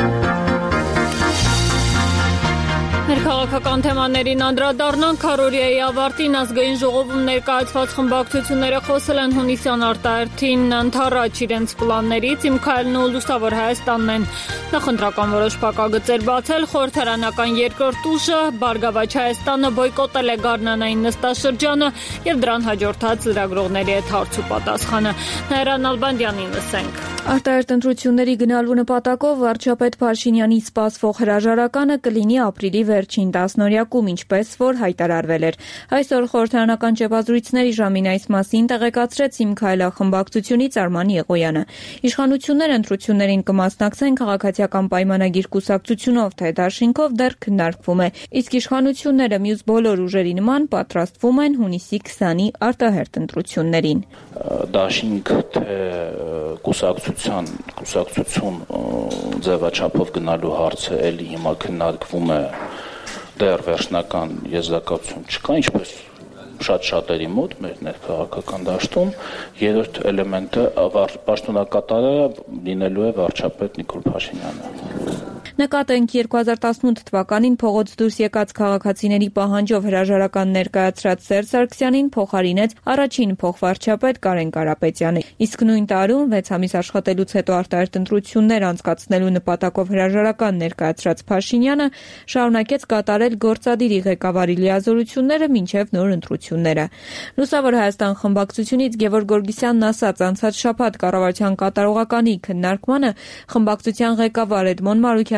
Քաղաքական թեմաներին անդրադառնանք, քարորիայի ավարտին ազգային ժողովում ներկայացված խմբակցությունները խոսել են հունիսյան արտահերթին ընդառաջ իրենց պլաններից, Իմ քայլն ու Լուսավոր Հայաստանն են նախընտրական որոշ փակագծեր բացել, խորհրդարանական երկրորդ ուժը Բարգավաճ Հայաստանը բոյկոտել է Գառնանային նստաշրջանը եւ դրան հաջորդած լրագրողների հետ հարց ու պատասխանը։ Նաիրա Նալբանդյանին լսենք։ Արտահերթ ընտրությունների գնալու նպատակով վարչապետ Փաշինյանի սպասվող հրաժարականը կլինի ապրիլի վերջին տասնօրյակում, ինչպես որ հայտարարվել էր։ Այսօր խորհրդարանական ճեպազրույցների ժամին այս մասին տեղեկացրեց Իմ քայլը խմբակցությունից Արման Եղոյանը։ Իշխանությունները ընտրություններին կմասնակցեն քաղաքացիական պայմանագիր կուսակցությունով, թե դաշինքով դեռ քննարկվում է, իսկ իշխանությունները մյուս բոլոր ուժերի նման պատրաստվում են հունիսի 20-ի արտահերթ ընտրություններին։ Դաշինք թե կուսակցություն ձևաչափով գնալու հարցը էլի հիմա քննարկվում է, դեռ վերջնական եզրակացություն չկա, ինչպես շատ-շատերի մոտ մեր ներքաղաքական դաշտում։ Երրորդ էլեմենտը պաշտոնակատարը լինելու է վարչապետ Նիկոլ Փաշինյանը։ Նկատենք 2018 թվականին փողոց դուրս եկած քաղաքացիների պահանջով հրաժարական ներկայացրած Սերժ Սարգսյանին փոխարինեց առաջին փոխվարչապետ Կարեն Կարապետյանը։ Իսկ նույն տարում 6 ամիս աշխատելուց հետո արտահերթ ընտրություններ անցկացնելու նպատակով հրաժարական ներկայացրած Փաշինյանը շարունակեց կատարել գործադիրի ղեկավարի լիազորությունները մինչև նոր ընտրությունները։ Լուսավոր Հայաստան խմբակցությունից Գևորգ Գորգիսյանն ասաց, անցած շաբաթ կառավարության կատարողականի քննարկմանը խմբակցության ղեկավար Էդմոն Մարուքյանի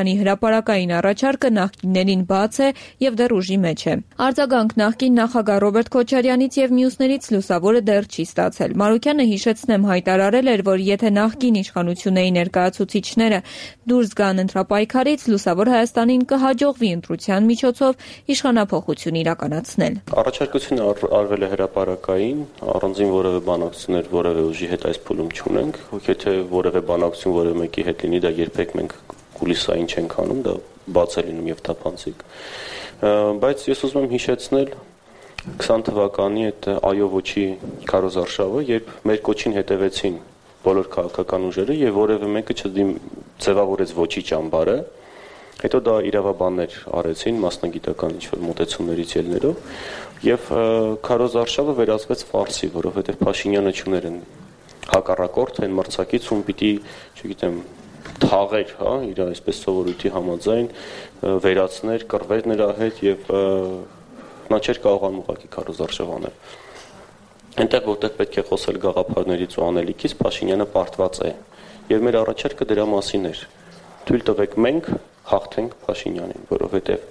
Քոչարյանի հրապարակային առաջարկը նախկիններին բաց է եւ դեռ ուժի մեջ է։ Արձագանք նախկին նախագահ Ռոբերտ Քոչարյանից եւ մյուսներից լուսավորը դեռ չի ստացել։ Մարուկյանը հիշեցնեմ հայտարարել էր, որ եթե նախկին իշխանությունների ներկայացուցիչները դուրս գան ընտրապայքարից, լուսավոր Հայաստանին կհաջողվի ընտրության միջոցով իշխանափոխություն իրականացնել։ Առաջարկությունը արվել է հրապարակային, առանձին որևէ բանակցություններ որևէ ուժի հետ այս փուլում չունենք, եթե որևէ բանակցություն որևէ մեկի հետ լինի, դա երբեք մենք կուլիսային չենք անում, դա բաց է լինում եւ թափանցիկ։ Բայց ես ուզում եմ հիշեցնել 20 թվականի այդ այո ոչի քարոզարշավը, երբ մեր կոչին հետևեցին բոլոր քաղաքական ուժերը եւ որևէ մեկը չձևավորեց ոչի ճամբարը, հետո դա իրավաբաններ արեցին մասնագիտական ինչ-որ մոտեցումներից ելնելով եւ քարոզարշավը վերածվեց ֆարսի, որովհետեւ Փաշինյանը չուներ են հակառակորդ այն մրցակից, ում պիտի, չգիտեմ, թաղեր, հա, իր այսպես սովորույթի համաձայն վերացներ, կռվեր նրա հետ եւ նա չէր կարողանում ուղղակի քարոզարշավ անել։ Այնտեղ որտեղ պետք է խոսել գաղափարներից ու անելիքից, Փաշինյանը պարտված է եւ մեր առաջարկը դրա մասին էր։ Թույլ տվեք մենք հաղթենք Փաշինյանին, որովհետեւ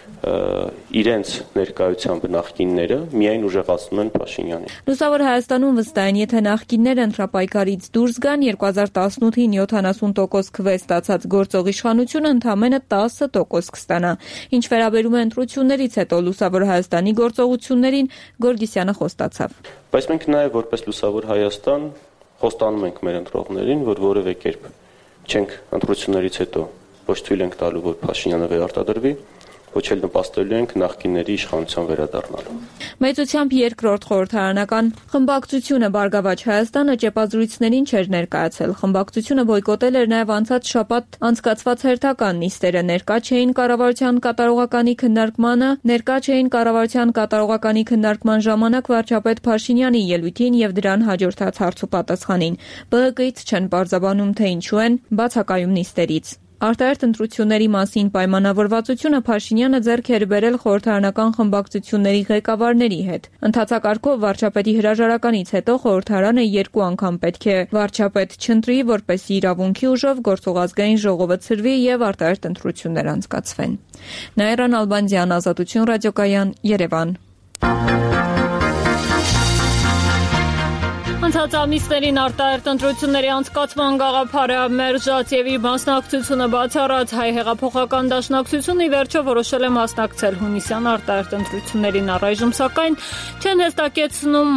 իրենց ներկայությամբ նախկինները միայն ուժեղացնում են Փաշինյանին։ Լուսավոր Հայաստանում վստահ են, եթե նախկինները ընտրապայքարից դուրս գան, 2018-ին 70% քվե ստացած գործող իշխանությունը ընդամենը 10% կստանա։ Ինչ վերաբերում է ընտրություններից հետո Լուսավոր Հայաստանի գործողություններին, Գորգիսյանը խոստացավ։ Բայց մենք նաև որպես Լուսավոր Հայաստան խոստանում ենք մեր ընտրողներին, որ որևէ կերպ չենք ընտրություններից հետո ոչ թույլ ենք տալու, որ Փաշինյանը վերարտադրվի, ոչ էլ նպաստելու ենք նախկինների իշխանության վերադառնալու։ Մեծությամբ երկրորդ խորհրդարանական խմբակցությունը Բարգավաճ Հայաստանը ճեպազրույցներին չէր ներկայացել։ Խմբակցությունը բոյկոտել էր նաև անցած շաբաթ անցկացված հերթական նիստերը, ներկա չէին կառավարության քննարկման ժամանակ վարչապետ Փաշինյանի ելույթին եւ դրան հաջորդած հարցուպատասխանին։ ԲՀԿ-ից չեն պարզաբանում, թե ինչու են բացակայում նիստերից։ Արտահերթ ընտրությունների մասին պայմանավորվածությունը Փաշինյանը ձեռք էր բերել խորհրդարանական խմբակցությունների ղեկավարների հետ։ Ընթացակարգով վարչապետի հրաժարականից հետո խորհրդարանը 2 անգամ պետք է վարչապետ չընտրի, որպեսզի իրավունքի ուժով գործողազգային ժողովը ցրվի եւ արտահերթ ընտրություններ անցկացվեն։ Նաիրա Նալբանդյան, Ազատություն ռադիոկայան, Երևան։ Անցած ամիսներին արտահերթ ընտրությունների անցկացման գաղափարը մերժած եւ իր մասնակցությունը բացառած Հայ հեղափոխական դաշնակցությունը ի վերջո որոշել է մասնակցել հունիսյան արտահերթ ընտրություններին, առայժմ սակայն չեն հստակեցնում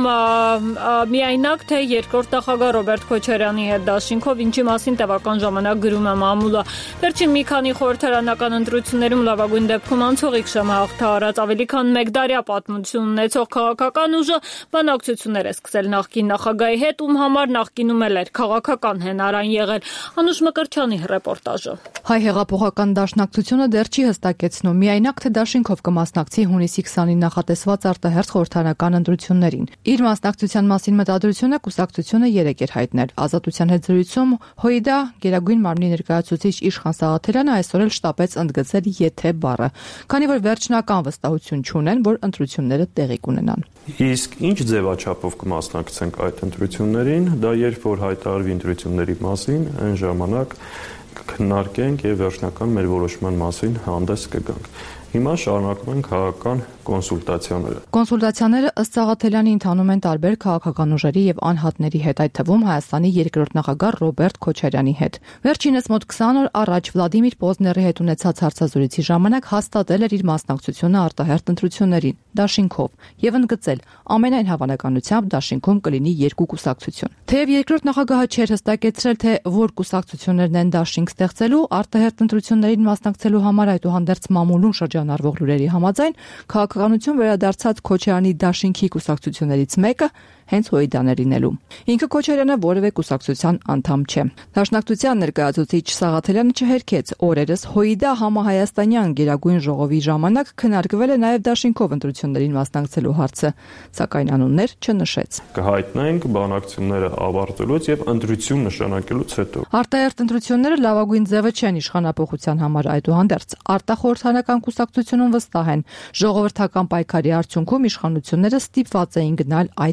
միայնակ թե երկրորդ նախագահ Ռոբերտ Քոչարյանի հետ դաշինքով, ինչի մասին տևական ժամանակ գրում է մամուլը։ Վերջին մի քանի խորհրդարանական ընտրություններում լավագույն դեպքում անցողիկ շեմը հաղթահարած ավելի քան 1 դարյա պատմություն ունեցող քաղաքական ուժը բանակցություններ է սկսել նախկին նախագահի հետ, ում համար նախկինում էր քաղաքական հենարան եղել։ Անուշ Մկրտչյանի ռեպորտաժը։ Հայ հեղափոխական դաշնակցությունը դեռ չի հստակեցնում միայնակ թե դաշինքով կմասնակցի հունիսի 20-ին նախատեսված արտահերթ խորհրդարանական ընտրություններին։ Իր մասնակցության մասին մտադրությունը կուսակցությունը 3 էր հայտնել։ Ազատության հետ զրույցում ՀՅԴ Գերագույն մարմնի ներկայացուցիչ Իշխան Սաղաթելյանը այսօր էլ շտապեց ընդգծել եթե բառը, քանի որ վերջնական վստահություն չունեն, որ ընտրությունները տեղի կունենան։ Իսկ ինչ ձևաչափով կմասնակցենք այդ ընտրություններին, դա երբ որ հայտարարվի ընտրությունների մասին, այն ժամանակ կքննարկենք եւ վերջնական մեր որոշման մասին հանդես կգանք։ Հիմա շարունակում են քաղաքական կոնսուլտացիաները։ Կոնսուլտացիաները ըստ Սաղաթելյանի ընթանում են տարբեր քաղաքական ուժերի եւ անհատների հետ, այդ թվում Հայաստանի երկրորդ նախագահ Ռոբերտ Քոչարյանի հետ։ Վերջինս մոտ 20 օր առաջ Վլադիմիր Պոզների հետ ունեցած հարցազրույցի ժամանակ հաստատել էր իր մասնակցությունը արտահերթ ընտրություններին դաշինքով եւ ընդգծել ամենայն հավանականությամբ դաշինքում կլինի 2 կուսակցություն։ Թեև երկրորդ նախագահը չէր հստակեցրել, թե որ կուսակցություններն են դաշինք ստեղծելու, արտահերթ ընտրություններին մասնակցելու համար այդուհանդերձ մամուլում շրջանառվող լուրերի համաձայն քաղաքականություն վերադարձած Քոչարյանի դաշինքի կուսակցություններից մեկը հենց ՀՅԴ-ն է լինելու։ Ինքը Քոչարյանը որևէ կուսակցության անդամ չէ։ Դաշնակցության ներկայացուցիչ Սաղաթելյանը չհերքեց օրերս ՀՅԴ համահայաստանյան Գերագույն ժողովի ժամանակ քննարկվել է նաև դաշինքով ընտրություններին մասնակցելու հարցը, սակայն անուններ չնշեց։ Կհայտնենք բանակցությունները ավարտելուց եւ ընտրություն նշանակելուց հետո։ Արտահերթ ընտրությունները լավագույն ձևը չեն իշխանապողության համար, այդուհանդերձ արտախորհրդարանական կուսակցությունում վստահ են ժողովրդական պայքարի արդյունքում իշխանությունները ստիպված էին գնալ այդ քայլի։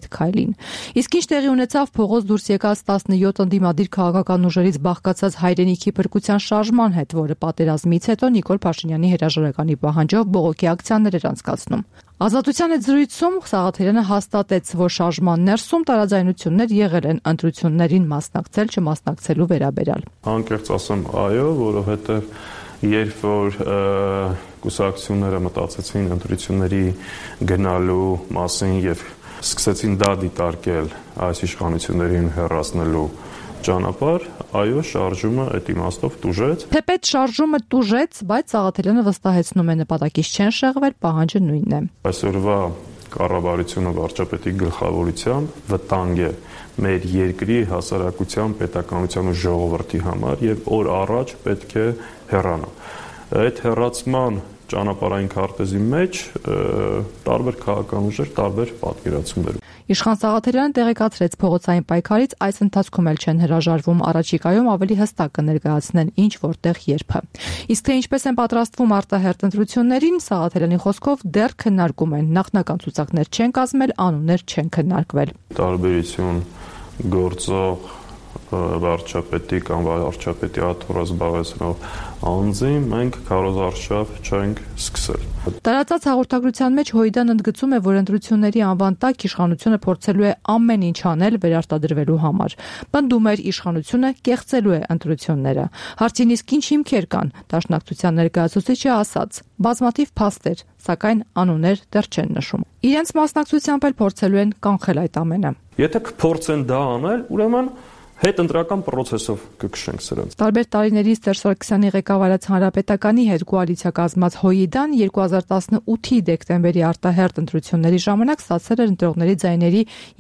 Գյումրին։ Իսկ ինչ տեղի ունեցավ փողոց դուրս եկած 17 ընդդիմադիր քաղաքական ուժերից բաղկացած հայրենիքի փրկության շարժման հետ, որը պատերազմից հետո Նիկոլ Փաշինյանի հրաժարականի պահանջով բողոքի ակցիաներ էր անցկացնում։ Ազատության հետ զրույցում Սաղաթելյանը հաստատեց, որ շարժման ներսում տարաձայնություններ եղել են ընտրություններին մասնակցել չմասնակցելու վերաբերյալ։ Անկեղծ ասեմ, այո, որովհետև երբ որ կուսակցությունները մտածեցին ընտրությունների գնալու մասին եւ սկսեցին դա դիտարկել այս իշխանություններին հեռացնելու ճանապարհ, այո, շարժումը այդ իմաստով տուժեց։ Թեպետ շարժումը տուժեց, բայց Սաղաթելյանը վստահեցնում է նպատակից չեն շեղվել, պահանջը նույնն է։ Այսօրվա կառավարությունը վարչապետի գլխավորությամբ վտանգ է մեր երկրի հասարակության, պետականության ու ժողովրդի համար եւ օր առաջ պետք է հեռանա։ Այդ հեռացման ճանապարհային քարտեզի մեջ տարբեր քաղաքական ուժեր տարբեր պատկերացումներ։ Իշխան Սաղաթելյանը տեղեկացրեց փողոցային պայքարից այս ընթացքում էլ չեն հրաժարվում, առաջիկայում ավելի հստակ կներկայացնեն ինչ որտեղ երբ։ Իսկ թե ինչպես են պատրաստվում արտահերթ ընտրություններին, Սաղաթելյանի խոսքով դեռ քննարկում են, նախնական ցուցակներ չեն կազմել, անուններ չեն քննարկվել։ Տարբերություն գործող վարչապետի կամ վարչապետի աթոռը զբաղեցնող անձի մենք քարոզարշավ չենք սկսել։ Տարածած հաղորդագրության մեջ Հոյդան ընդգծում է, որ ընտրությունների անվան տակ իշխանությունը փորձելու է ամեն ինչ անել վերարտադրվելու համար։ Պնդում էր, իշխանությունը կեղծելու է ընտրությունները։ Հարցին իսկ ինչ հիմքեր կան, Դաշնակցության ներկայացուցիչը ասաց. բազմաթիվ փաստեր, սակայն անուններ դեռ չեն նշում։ Իրենց մասնակցությամբ էլ փորձելու են կանխել այդ ամենը։ Եթե կփորձեն դա անել, ուրեմն հետ ընտրական process-ով կքշենք սրանց։ Տարբեր տարիներից Տեր Սարգսյանի ղեկավարած Հանրապետականի հետ կոալիցիա կազմած Հոյդան 2018-ի դեկտեմբերի արտահերթ ընտրությունների ժամանակ ստացել էր ընտրողների ձայների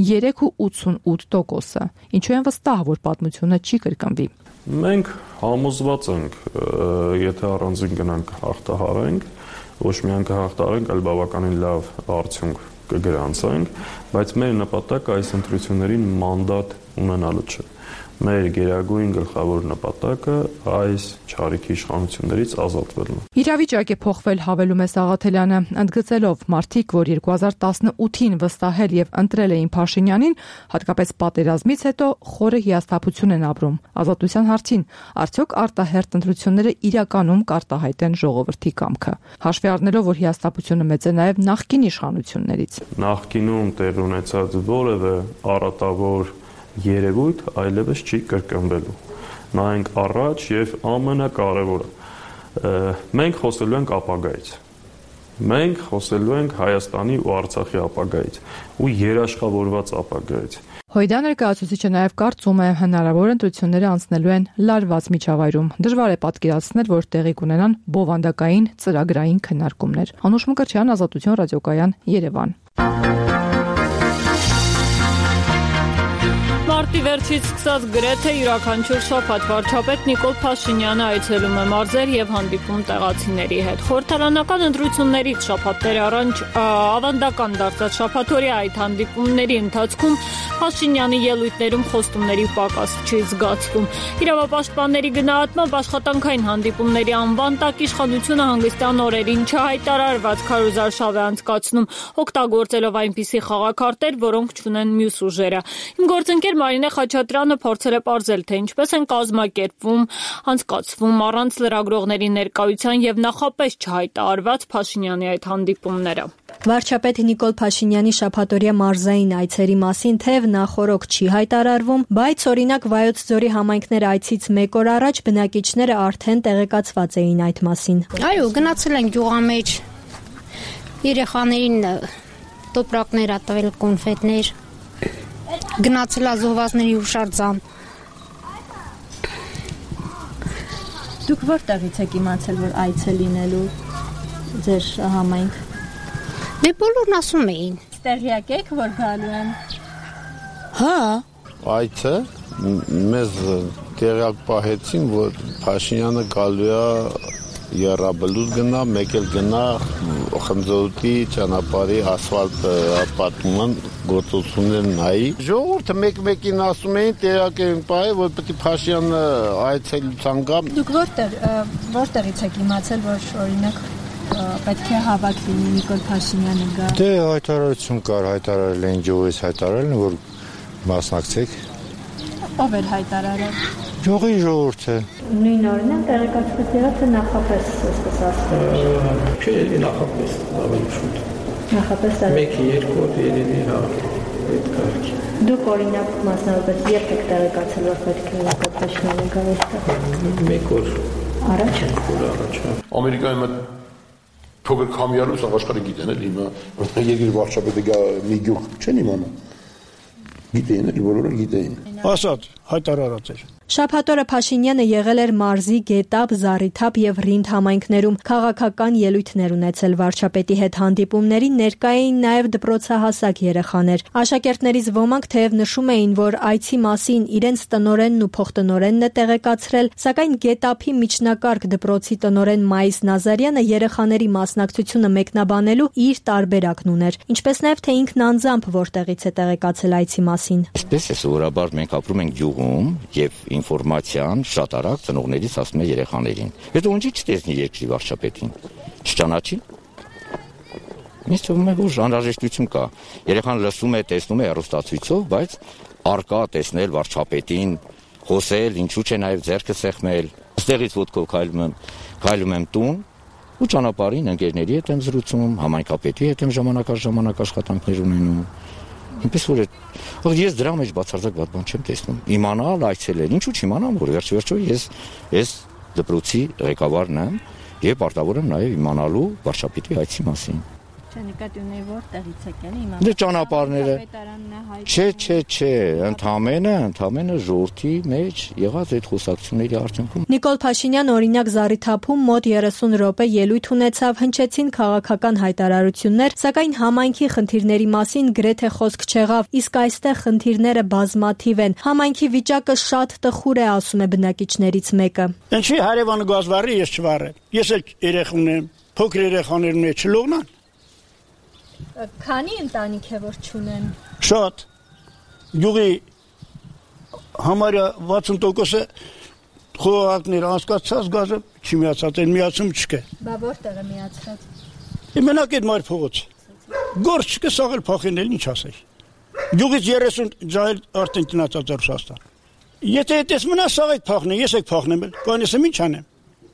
3.88%-ը։ Ինչու են վստահ, որ պատմությունը չի կրկնվի։ Մենք համոզված ենք, եթե առանձին գնանք հաղթահարենք, ոչ միայն կհաղթահարենք, այլ բավականին լավ արդյունք կգրանցենք, բայց մեր նպատակը այս ընտրություններին մանդատ ունենալու չէ։ Մեր գերագույն գլխավոր նպատակը այս չարիքի իշխանություններից ազատվելն է։ Իրավիճակ է փոխվել, հավելում է Սաղաթելյանը, ընդգծելով մարդիկ, որ 2018-ին վստահել եւ ընտրել էին Փաշինյանին, հատկապես պատերազմից հետո խորը հիասթափություն են ապրում։ Ազատության հարցին, արդյոք արտահերթ ընտրությունները իրականում կարտահայտեն ժողովրդի կամքը։ Հաշվի առնելով, որ հիասթափությունը մեծ է նաեւ նախկին իշխանություններից։ Նախկինում տեղ ունեցած որևէ առատավոր երևույթ այլևս չի կրկնվելու։ Նայենք առաջ եւ ամենակարևորը մենք խոսելու ենք ապագայից։ Մենք խոսելու ենք Հայաստանի ու Արցախի ապագայից ու երաշխավորված ապագայից։ Հոյդան ներկայացուցիչը նաև կարծում է, հնարավոր ընտրությունները անցնելու են լարված միջավայրում։ Դժվար է պատկերացնել, որ տեղի կունենան բովանդակային ծրագրային քննարկումներ։ Անուշ Մկրտչյան, Ազատություն ռադիոկայան, Երևան։ Մարտի վերջից սկսած գրեթե յուրաքանչյուր շաբաթ վարչապետ Նիկոլ Փաշինյանը այցելում է մարզեր եւ հանդիպում տեղացիների հետ։ Խորհրդարանական ընտրություններից շաբաթներ առաջ ավանդական դարձած շաբաթօրյա այդ հանդիպումների ընթացքում Փաշինյանի ելույթներում խոստումների պակաս չի զգացվում։ Իրավապաշտպանների գնահատմամբ աշխատանքային հանդիպումների անվան տակ իշխանությունը հանգստյան օրերին չհայտարարված քարոզարշավ է անցկացնում, օգտագործելով այնպիսի խաղաքարտեր, որոնք չունեն մյուս ուժերը։ Իմ գործընկեր Մարինե Խաչատրյանը փորձել է պարզել, թե ինչպես են կազմակերպվում, անցկացվում առանց լրագրողների ներկայության եւ նախապես չհայտարարված Փաշինյանի այդ հանդիպումները։ Վարչապետ Նիկոլ Փաշինյանի շաբաթօրյա մարզային այցերի մասին թեև նախօրոք չի հայտարարվում, բայց օրինակ Վայոց ձորի համայնքներ այցից մեկ օր առաջ բնակիչները արդեն տեղեկացված էին այդ մասին։ Այո, գնացել են գյուղամեջ, երեխաներին տոպրակներ ատվել, կոնֆետներ, գնացել ազոհվածների հուշարձան։ Դուք որտեղից եք իմացել, որ այց է լինելու ձեր համայնք։ Դե բոլորն ասում էին։ Տեղյակ եք, որ գալու են։ Հա։ Այցը մեզ տեղյակ պահեցին, որ Փաշինյանը գալու է Եռաբլուր գնա, մեկ էլ գնա Խնձորի ճանապարհի ասֆալտ պատման գործողություններ նայի։ Ժողովուրդը մեկ-մեկին ասում էին, տեղյակ էին պահել, որ պետք է Փաշինյանը այցելության գա։ Դուք որտեղից եք իմացել, որ օրինակ պետք է հավաք լինի Նիկոլ Փաշինյանը գա։ Դե հայտարարություն կար, հայտարարել են ջոյից հայտարարել, որ մասնակցեք։ Ով էր հայտարարել։ Ջողի ժողովուրդը։ Նույն օրն է տեղեկացված եղած թե նախապես այսպես ասել։ Չէ, նախապես ավելի շուտ։ Նախապես 1-2 օր երևի հա այդ կարգի։ Դուք օրինակ մասնավորապես երբ եք տեղեկացել որ պետք է Նիկոլ Փաշինյանը գա այստեղ։ 1 օր առաջ։ Ամերիկայում փոքր քամիարուս աշխարհը գիտեն էլի հիմա երկրի վարչապետը գա մի գյուղ չեն իմանա։ Գիտեն էլի բոլորը գիտեն։ Ասած հայտարարած էր։ Շաբաթօրը Փաշինյանը եղել էր Մարզի, Գետապ, Զառիթափ եւ Ռինդ համայնքներում քաղաքական ելույթներ ունեցել վարչապետի հետ հանդիպումներին ներկա էին նաեւ դպրոցահասակ երեխաներ։ Աշակերտներից ոմանք թեև նշում էին, որ այցի մասին իրենց տնօրենն ու փոխտնօրենն է տեղեկացրել, սակայն Գետապի միջնակարգ դպրոցի տնօրեն Մայիս Նազարյանը երեխաների մասնակցությունը մեկնաբանելու իր տարբերակն ուներ, ինչպես նաեւ թե ինքն անձամբ որտեղից է տեղեկացել այցի մասին։ Այսպես է սովորաբար մենք ապրում ենք գյուղում եւ ինֆորմացիան շատ արագ ծնողներից ասում է երեխաներին։ Հետո ոնց չտեսնի երկրի վարչապետին։ Չճանաչի։ Ինձ թվում է, որ անհրաժեշտություն կա։ Երեխան լսում է, տեսնում է հեռուստացույցով, բայց արկա տեսնել վարչապետին, խոսել, ինչու՞ չէ նաև ձեռքը սեղմել։ Այստեղից ոտքով քայլում եմ տուն ու ճանապարհին ընկերների հետ եմ զրուցում, համայնքապետի հետ եմ ժամանակ աշխատանքներ ունենում։ Ինչպես որ ես դրա մեջ բացարձակ բան չեմ տեսնում։ Իմանալ այցելել, ինչու՞ չիմանամ, որ վերջ-վերջո ես դպրոցի ղեկավարն եմ եւ պարտավոր եմ նաեւ իմանալու վարչապետի այցի մասին։ Նկատի ունեի որտեղից եք էլի իմանալ։ Դե ճանապարհները։ Չէ, ընդամենը ժողովրդի մեջ եղած այդ խոսակցությունների արդյունքում։ Նիկոլ Փաշինյան օրինակ Զառիթափում մոտ 30 րոպե ելույթ ունեցավ, հնչեցին քաղաքական հայտարարություններ, սակայն համայնքի խնդիրների մասին գրեթե խոսք չեղավ, իսկ այստեղ խնդիրները բազմաթիվ են։ Համայնքի վիճակը շատ տխուր է, ասում է բնակիչներից մեկը։ Ինչի հարևանը գազվարի ես չվարեմ։ Ես էլ երեխա ունեմ, փոքր երեխաներ ունեմ, չլողնան։ Քանի ընտանիք է որ չունեն։ Շատ։ Գյուղի համարյա 60%-ը խոհակներ անցկացած գազը չի միացած, այն միացում չկա։ Բա որտեղ է միացած։ Մենակ այդ մայր փողոց։ Գործ չկա, սաղել փախենել, ինչ ասեի։ Գյուղից 30 ջահել արդեն տնացած է Ռուսաստան։ Եթե այդպես մնա, սաղեք փախնեն, ես եք փախնեմ, կանեսեմ ինչ անեմ։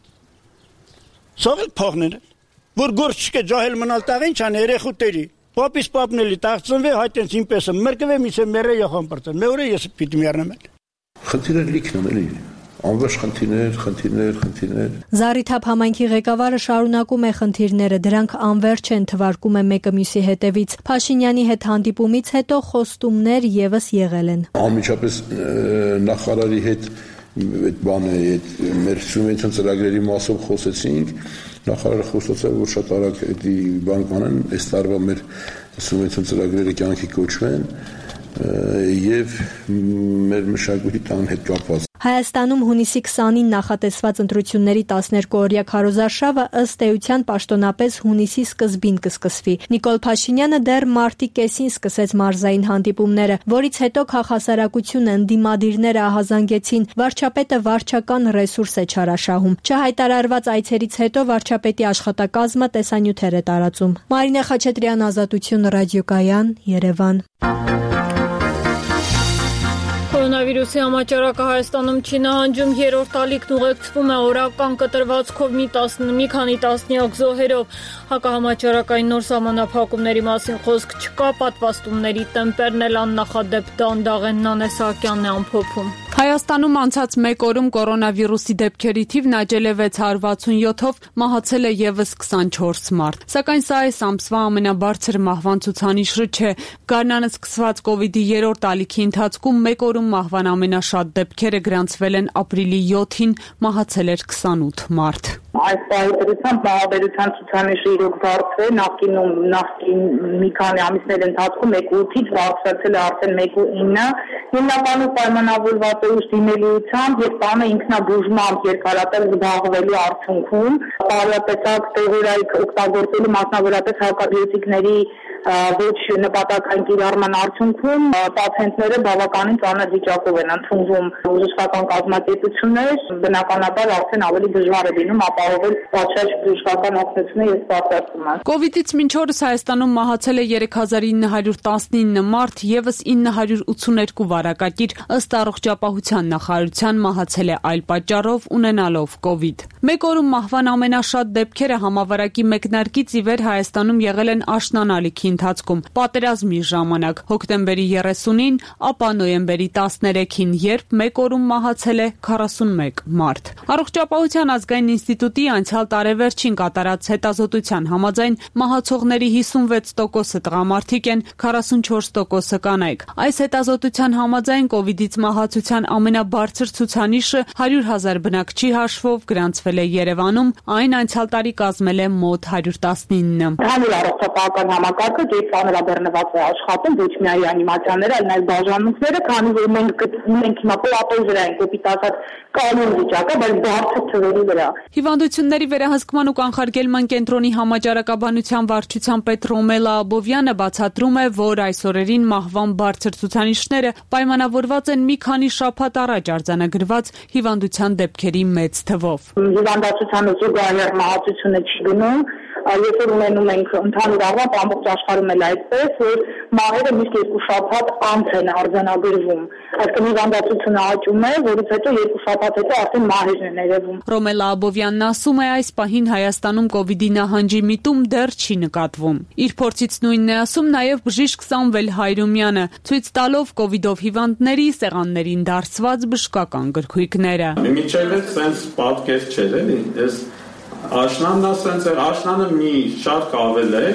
Սաղել փախնել որ գործ չկա ջահել մնալ տաղ ինչ ան երեխուտերի պապիս պապնելի տաղծնվե հայտենց ինպես մերկվե միցե մերը յախան բրտեն մեուրը ես պիտի միառնեմ խնդիրներ լիքն են էլի անվերջ խնդիրներ Զառիթափ համայնքի ղեկավարը շարունակում է խնդիրները դրանք անվերջ են թվարկում է մեկը մյուսի հետևից Փաշինյանի հետ հանդիպումից հետո խոստումներ եւս եղել են Անմիջապես նախարարի հետ այդ բանը այդ մեր սուբվենցիոն ծրագրերի մասով խոսեցինք Նախարարը խոսեց որ շատ արագ էդի բան կանեն այս տարվա մեր սուբվենցիոն ծրագրերը կյանքի կոչվեն եւ մեր մշակույթի տան հետ կապված Հայաստանում հունիսի 20-ին նախատեսված ընտրությունների 12-օրյա քարոզարշավը ըստ էության պաշտոնապես հունիսի սկզբին կսկսվի։ Նիկոլ Փաշինյանը դեռ մարտի կեսին սկսեց մարզային հանդիպումները, որից հետո քաղաքասարակությունը ընդդիմադիրները ահազանգեցին, վարչապետը վարչական ռեսուրս է չարաշահում։ Չհայտարարված այցերից հետո վարչապետի աշխատակազմը տեսանյութեր է տարածում։ Մարինե Խաչատրյան, Ազատություն, ռադիոկայան, Երևան։ Կորոնավիրուսի համաճարակը Հայաստանում չի նահանջում, երրորդ ալիքն ուղեկցվում է օրական կտրվածքով մի քանի տասնյակ զոհերով։ Հակահամաճարակային նոր սահմանափակումների մասին խոսք չկա, պատվաստումների տեմպերն էլ աննախադեպ դանդաղ են, Նանե Սահակյանն է ամփոփում։ Հայաստանում անցած 1 օրում կորոնավիրուսի դեպքերի թիվն աճել է 667-ով, մահացել է եւս 24 մարդ։ Սակայն սա այս ամսվա ամենաբարձր մահվան ցուցանիշը չէ։ Գարնանը սկսված կոവിഡ്ի երրորդ ալիքի ընթացքում 1 օրում մահվան ամենաշատ դեպքերը գրանցվել են ապրիլի 7-ին, մահացել էր 28 մարդ։ Այս պահի մահաբերության ցուցանիշը իրոք բարձր է, նախկին մի քանի ամիսների ընթացքում 1.8-ից բարձրացել է արդեն 1.9, հիմնականում պայմանավորված է ուժ դիմելիությամբ եւ տանը ինքնաբուժմամբ երկարատև զբաղվելու արդյունքում տարատեսակ տեղերայք օգտագործելու մասնավորապես հակաբիոտիկների ոչ նպատակային կիրառման արդյունքում պացիենտները բավականին ծանր վիճակով են ընդունվում բժշկական կազմակերպություններ, բնականաբար արդեն ավելի դժվար է լինում ապահովել պատշաճ բժշկական օգնությունը եւ սպասարկումը։ Կոവിഡից մինչ օրս Հայաստանում մահացել է 3919 մարդ, եւս 982 վարակագիր, ըստ առողջապահության նախարարության մահացել է այլ պատճառով ունենալով կոവിഡ്։ Մեկ օրում մահվան ամենաշատ դեպքերը համավարակի մեկնարկից ի վեր Հայաստանում եղել են աշնանալիքի ընթացքում, պատերազմի ժամանակ, հոկտեմբերի 30-ին, ապա նոյեմբերի 13-ին, երբ մեկ օրում մահացել է 41 մարդ։ Առողջապահության ազգային ինստիտուտի անցյալ տարեվերջին կատարած հետազոտության համաձայն մահացողների 56%-ը տղամարդիկ են, 44%-ը կանայք։ Այս հետազոտության համաձայն կոവിഡից մահացության ամենաբարձր ցուցանիշը 100,000 բնակչի հաշվով գրանցվել է Երևանում, այն անցյալ տարի կազմել է մոտ 119։ Հանրային առողջապահական համակարգը դեպի ծանրաբեռնված է աշխատում, ոչ միայն անիմացիաները, այլ նաև բաժանմունքները, քանի որ մենք հիմա պլատոյի վրա ենք, կոպիտ ասած կանոն վիճակը, բայց բարձր թվերի վրա։ Հիվանդությունների վերահսկման ու կանխարգելման կենտրոնի համաճարակաբանության վարչության պետ Ռոմելա Աբովյանը բացատրում է, որ այս օրերին մահվան բարձր ցուցանիշները պայմանավորված են մի քանի շաբաթ առաջ արձանագրված հիվանդության դեպքերի մեծ թվով։ Հիվանդացության զուգահեռ մահացությունը չի գնում, Ես ունենում ենք ընդհանուր առմամբ ամբողջ աշխարհում էլ այդպես, որ մահերը միշտ 2 շաբաթ անց են արձանագրվում։ Այսինքն հիվանդացությունը աճում է, որից հետո 2 շաբաթ հետո արդեն մահերն են երևում։ Ռոմելա Աբովյանն ասում է, այս պահին Հայաստանում կոവിഡի նահանջի միտում դեռ չի նկատվում։ Իր փորձից նույնն է ասում նաև բժիշկ Սամվել Հայրումյանը, ցույց տալով կոവിഡով հիվանդների սեղաններին դարձված բժշկական գրքույկները։ Մինչև այդ sense պատկեր չէր էլի, այս աշնանն ասենց էր, աշնանը մի շարք ավել էր,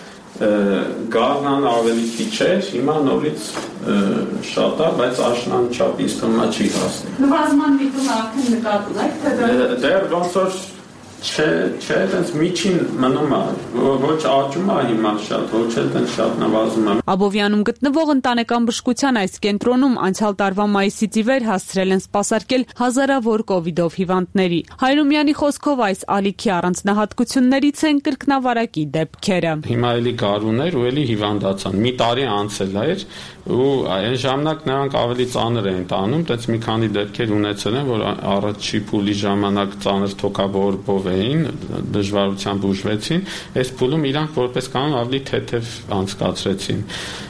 գարնան ավելի քիչ էր, հիմա նորից շատ է, բայց աշնան չափ ինձ թվում է չի հասնի։ Նվազման միտում արդեն նկատում եք, թե դեռ ոնց որ չէ, այդպես միջին մնում է, ոչ աճում է հիմա շատ, ոչ էլ տեն շատ նվազում է։ Աբովյանում գտնվող ընտանեկան բժշկության այս կենտրոնում անցյալ տարվա մայիսից ի վեր հասցրել են սպասարկել հազարավոր կոവിഡով հիվանդների։ Հայրումյանի խոսքով այս ալիքի առանձնահատկություններից են կրկնավարակի դեպքերը։ Հիմա էլի գարուներ ու էլի հիվանդացան։ Մի տարի անցել էր ու այն ժամանակ նրանք ավելի ծանր էին տանում, դից մի քանի դեպքեր ունեցել են, որ առաջի փուլի ժամանակ ծանր թոքաբորբով էին, դժվարությամբ ուժվեցին, այս փուլում իրանք որպես կանոն ավելի թեթև անցկացրեցին։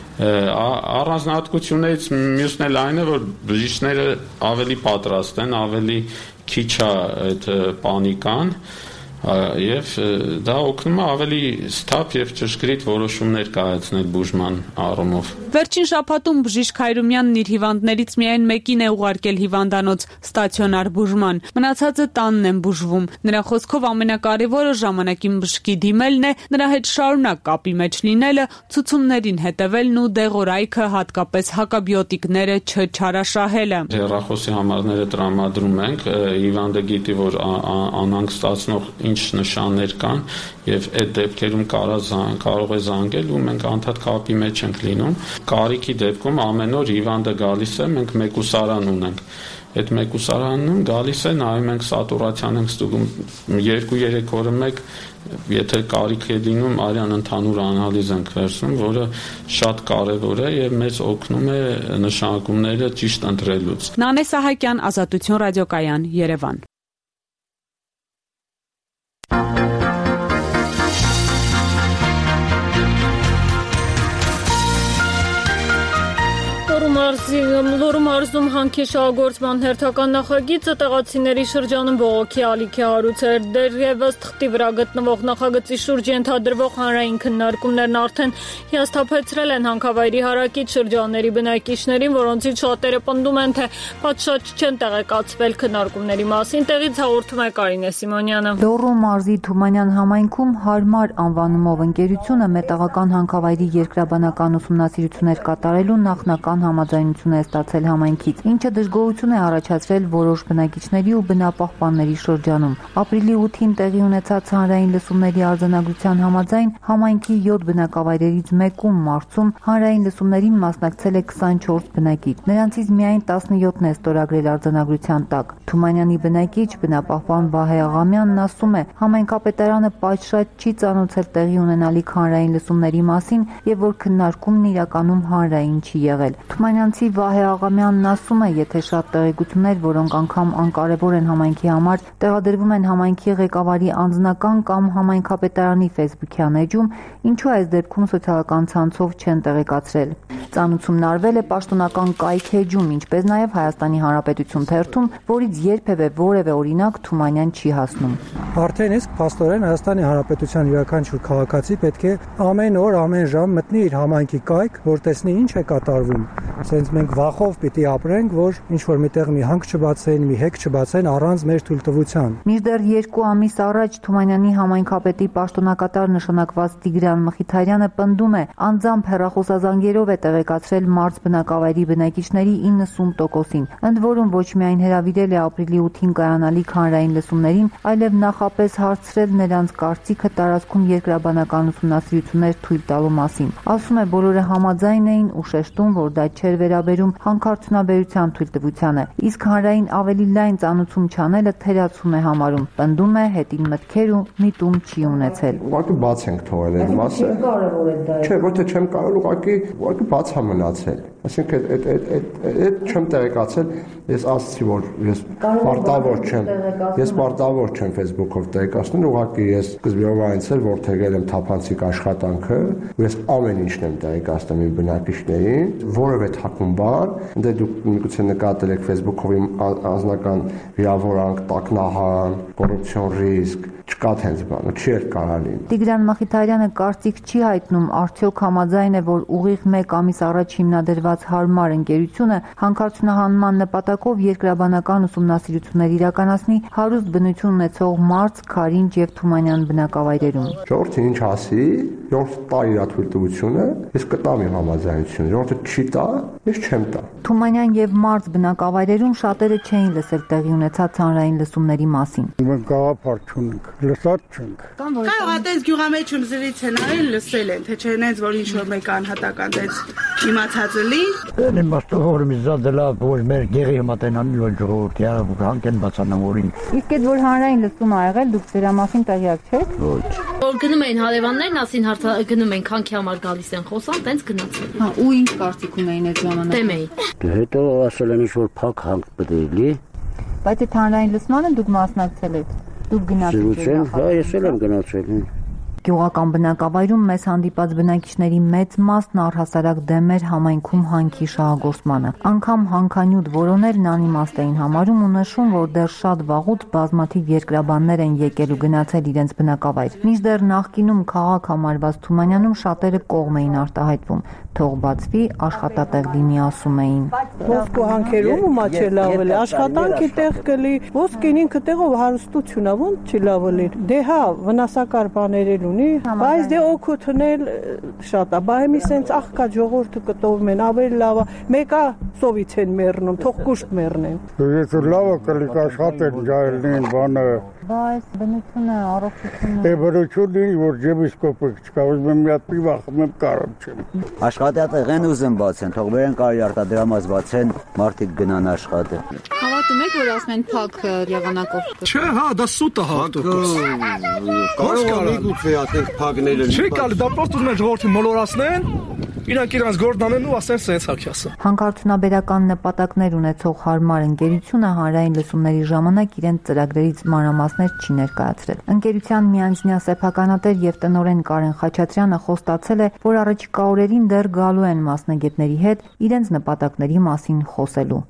Առանձնահատկություններից մյուսն էլ այն է, որ բժիշկները ավելի պատրաստ են, ավելի քիչ է այդ պանիկան եւ դա օգնում է ավելի սթափ եւ ճշգրիտ որոշումներ կայացնել բուժման առումով։ Վերջին շաբաթում բժիշկ Հայրումյանն իր հիվանդներից միայն մեկին է ուղարկել հիվանդանոց ստացիոնար բուժման, մնացածը տանն են բուժվում։ Նրա խոսքով ամենակարևորը ժամանակին բժշկի դիմելն է, նրա հետ շարունակ կապի մեջ լինելը, ցուցումներին հետևելն ու դեղորայքը, հատկապես հակաբիոտիկները չչարաշահելը։ Հեռախոսի համարները տրամադրում ենք, հիվանդը գիտի, որ անհանգ ստացնող ինչ նշաններ կան եւ այդ դեպքերում կարող է զանգել ու մենք անդադ կապի մեջ ենք լինում։ Կարիքի դեպքում ամեն օր հիվանդը գալիս է, մենք մեկուսարան ունենք։ Այդ մեկուսարանում գալիս է, նայում ենք սատուրացիան ենք ստուգում 2-3 օրը մեկ, եթե կարիք է լինում, արյան ընդհանուր անալիզ ենք վերցնում, որը շատ կարևոր է եւ մեզ օգնում է նշանակումները ճիշտ ընտրելուց։ Նանե Սահակյան, Ազատություն ռադիոկայան, Երևան։ Լոռու մարզում հանքի շահագործման հերթական նախագիծը տեղացիների շրջանում բողոքի ալիք է հարուցել։ Դեռևս թղթի վրա գտնվող նախագծի շուրջ ենթադրվող հանրային քննարկումներն արդեն հիասթափեցրել են հանքավայրի հարակից շրջանների բնակիչներին, որոնցից շատերը պնդում են, թե պատշաճ չեն տեղեկացվել քննարկումների մասին։ Տեղից հաղորդում է Կարինե Սիմոնյանը։ Լոռու մարզի Թումանյան համայնքում հարմար անվանումով ընկերությունը մետաղական հանքավայրի երկրաբանական ուսումնասիրություններ կատարելու նախնական համաձայնություն է ստացել համայնքից, ինչը դժգոհություն է առաջացրել որոշ բնակիչների ու բնապահպանների շրջանում։ Ապրիլի 8-ին տեղի ունեցած հանրային լսումների արձանագրության համաձայն համայնքի 7 բնակավայրերից մեկում Մարցում հանրային լսումներին մասնակցել է 24 բնակիչ։ Նրանցից միայն 17-ն է ստորագրել արձանագրության տակ։ Թումանյանի բնակիչ բնապահպան Վահե Աղամյանն ասում է, համայնքապետարանը պատշաճ չի ծանոթել տեղի ունենալիք հանրային լսումների մասին եւ որ քննարկումն իրականում հանրային չի եղել։ Թումանյանցի Վահե Աղամյանն ասում է, եթե շատ տեղեկություններ, որոնք անգամ անկարևոր են համայնքի համար, տեղադրվում են համայնքի ղեկավարի անձնական կամ համայնքապետարանի Facebook-յան էջում, ինչու այս դեպքում սոցիալական ցանցով չեն տեղեկացրել։ Ծանուցումն արվել է պաշտոնական կայք էջում, ինչպես նաև Հայաստանի Հանրապետություն թերթում, որից երբևէ որևէ օրինակ Թումանյան չի հասնում։ Արդեն իսկ փաստորեն Հայաստանի Հանրապետության յուրաքանչյուր քաղաքացի պետք է ամեն օր, ամեն ժամ մտնի իր համայնքի կայք, որ տեսնի ինչ է կատարվում։ Ասենց մենք վախով պիտի ապրենք, որ ինչ որ միտեղ մի հանք չբացեն, մի հեկ չբացեն առանց մեր թույլտվության։ Մինչդեռ 2 ամիս առաջ Թումանյանի համայնքապետի պաշտոնակատար նշանակված Տիգրան Մխիթարյանը պնդում է, անձամբ հեռախոսազանգերով է տեղեկացրել Մարց բնակավայրի բնակիչների 90%-ին, ընդ որում ոչ միայն հրավիրել է ապրիլի 8-ին կայանալիք հանրային լսումներին, այլև նախապես հարցրել նրանց կարծիքը տարածքում երկրաբանական ուսումնասիրություններ թույլ տալու մասին։ Ասում է, բոլորը համաձայն էին ու շեշտում, որ դա չէր վերաբերում հանքարդյունաբերության թույլտվությանը, իսկ հանրային ավելի լայն ծանուցում չանելը թերացում է համարում, պնդում է հետին մտքեր ու միտում չի ունեցել։ Ուղղակի բաց ենք թողել այդ մասը։ Չէ, ոչ թե չեմ կարող, ուղղակի բաց է մնացել։ Այսինքն այդ չեմ տեղեկացել, ես ասացի, որ ես պարտավոր չեմ Facebook-ով տեղեկացնել, ուղղակի ես սկզբով այնցել որթեգել եմ թափանցիկ աշխատանքը, ու ես ամեն ինչն եմ տեղեկացնում իմ բնակիչներին, որևէ թաքուն բան, դե դուք միգուցե նկատել եք Facebook-ով իմ անձնական վիրավորանք, տակնահան, կոռուպցիոն ռիսկ, չկա տենց բան, չի էլ կարող լինել։ Տիգրան Մխիթարյանը կարծիք չի հայտնում, արդյոք համաձայն է, որ ուղիղ 1 ամիս առաջ հիմնադրված Հարմար ընկերությունը հանքարդյունահանման նպատակով երկրաբանական ուսումնասիրություններ իրականացնի հարուստ բնություն ունեցող Մարց, Քարինջ եւ Թումանյան բնակավայրերում։ Ժողովուրդը ինչ ասի, ժողովուրդը տա իր թույլտվությունը, ես կտամ իմ համաձայնությունը, ժողովուրդը չի տա, ես չեմ տա։ Թումանյան եւ Մարց բնակավայրերում շատերը չէին լսել տեղի ունեցած հանրային լսումների մասին։ Մենք գաղափար չունենք, լսած չենք։ Կարող է տես գյուղամեջում զրից են արել, լսել են, թե չէ նենց որ ինչ որ մեկ անհատական տես իմացածը լի։ Դե մաստողոր միզադելա որ մեր գեղի համատենանի որ ժողովուրդի հանքեն բացանավորին։ Իսկ այդ որ հանրային լսում ա եղել, դուք դրա մասին տեղյակ չեք։ Ոչ։ Որ գնում էին հարևաններն, ասին գնում են հանքի համար գալիս են խոսան, տենց գնացել։ Հա, ու ինչ կարծիք ունեին այդ ժամանակ։ Դեմ էին։ Հետո ասել են ինչ որ փակ հանք պետք է լի։ Բայց այդ հանրային լսմանը դուք մասնակցել եք։ Դուք գնացել եք։ Հա, ես էլ եմ գնացել։ Գյուղական բնակավայրում մեզ հանդիպած բնակիչների մեծ մասն առհասարակ դեմ էր համայնքում հանքի շահագործմանը։ Անգամ հանքանյութ որոներն անիմաստ էին համարում ու նշում, որ դեռ շատ վաղուց բազմաթիվ երկրաբաններ են եկել ու գնացել իրենց բնակավայր։ Մինչդեռ նախկինում քաղաք համարված Թումանյանում շատերը կողմ էին արտահայտվում։ Թող բացվի, աշխատատեղ լինի, ասում էին։ Ոսկու հանքերում ու մաչե լավել, աշխատանքի տեղ կլի, ոսկին ինքը տեղով հարստություն ա, ոնց չի լավել։ Դե հա, վնասակար բաներ ունի, բայց դե օգուտն էլ շատ է, բայց մի սենց աղքա ժողովուրդը կտովում են, ավելի լավ է, մեկը սովից են մեռնում, թող կուշտ մեռնեն։ Եթե լավ է կլիկ աշխատեն, ջահելնին բանը։ Բայց բնությունը, առողջությունը։ Դե բնությունը որ ջեբիս կոպեկ չկա, ուզում մի հատ պիվ ախմեմ կարամ չեմ։ Աշխատատեղ են ուզում բացեն, թող վերեն կարի արտադրամաս բացեն, մարդիկ գնան աշխատը։ Հավատում եք, որ ասում են փակ եղանակով։ Չէ, հա, դա սուտ է հա։ Կարող է միգուցե ասենք փակները։ Չի կարելի, դա պրոստը ուզում են ժողովրդին մոլորացնեն։ Իրանք իրանց գործն անեն ու ասեն սենց հակյասը։ Հանքարդյունաբերական նպատակներ ունեցող Հարմար ընկերությունը հանրային լսումների ժամանակ իրենց ծրագրերից մանրամասներ չի ներկայացրել։ Ընկերության միանձնյա սեփականատեր եւ տնօրեն Կարեն Խաչատրյանը խոստացել է, որ առաջիկա օրերին դեռ գալու են մասնագետների հետ իրենց նպատակների մասին խոսելու։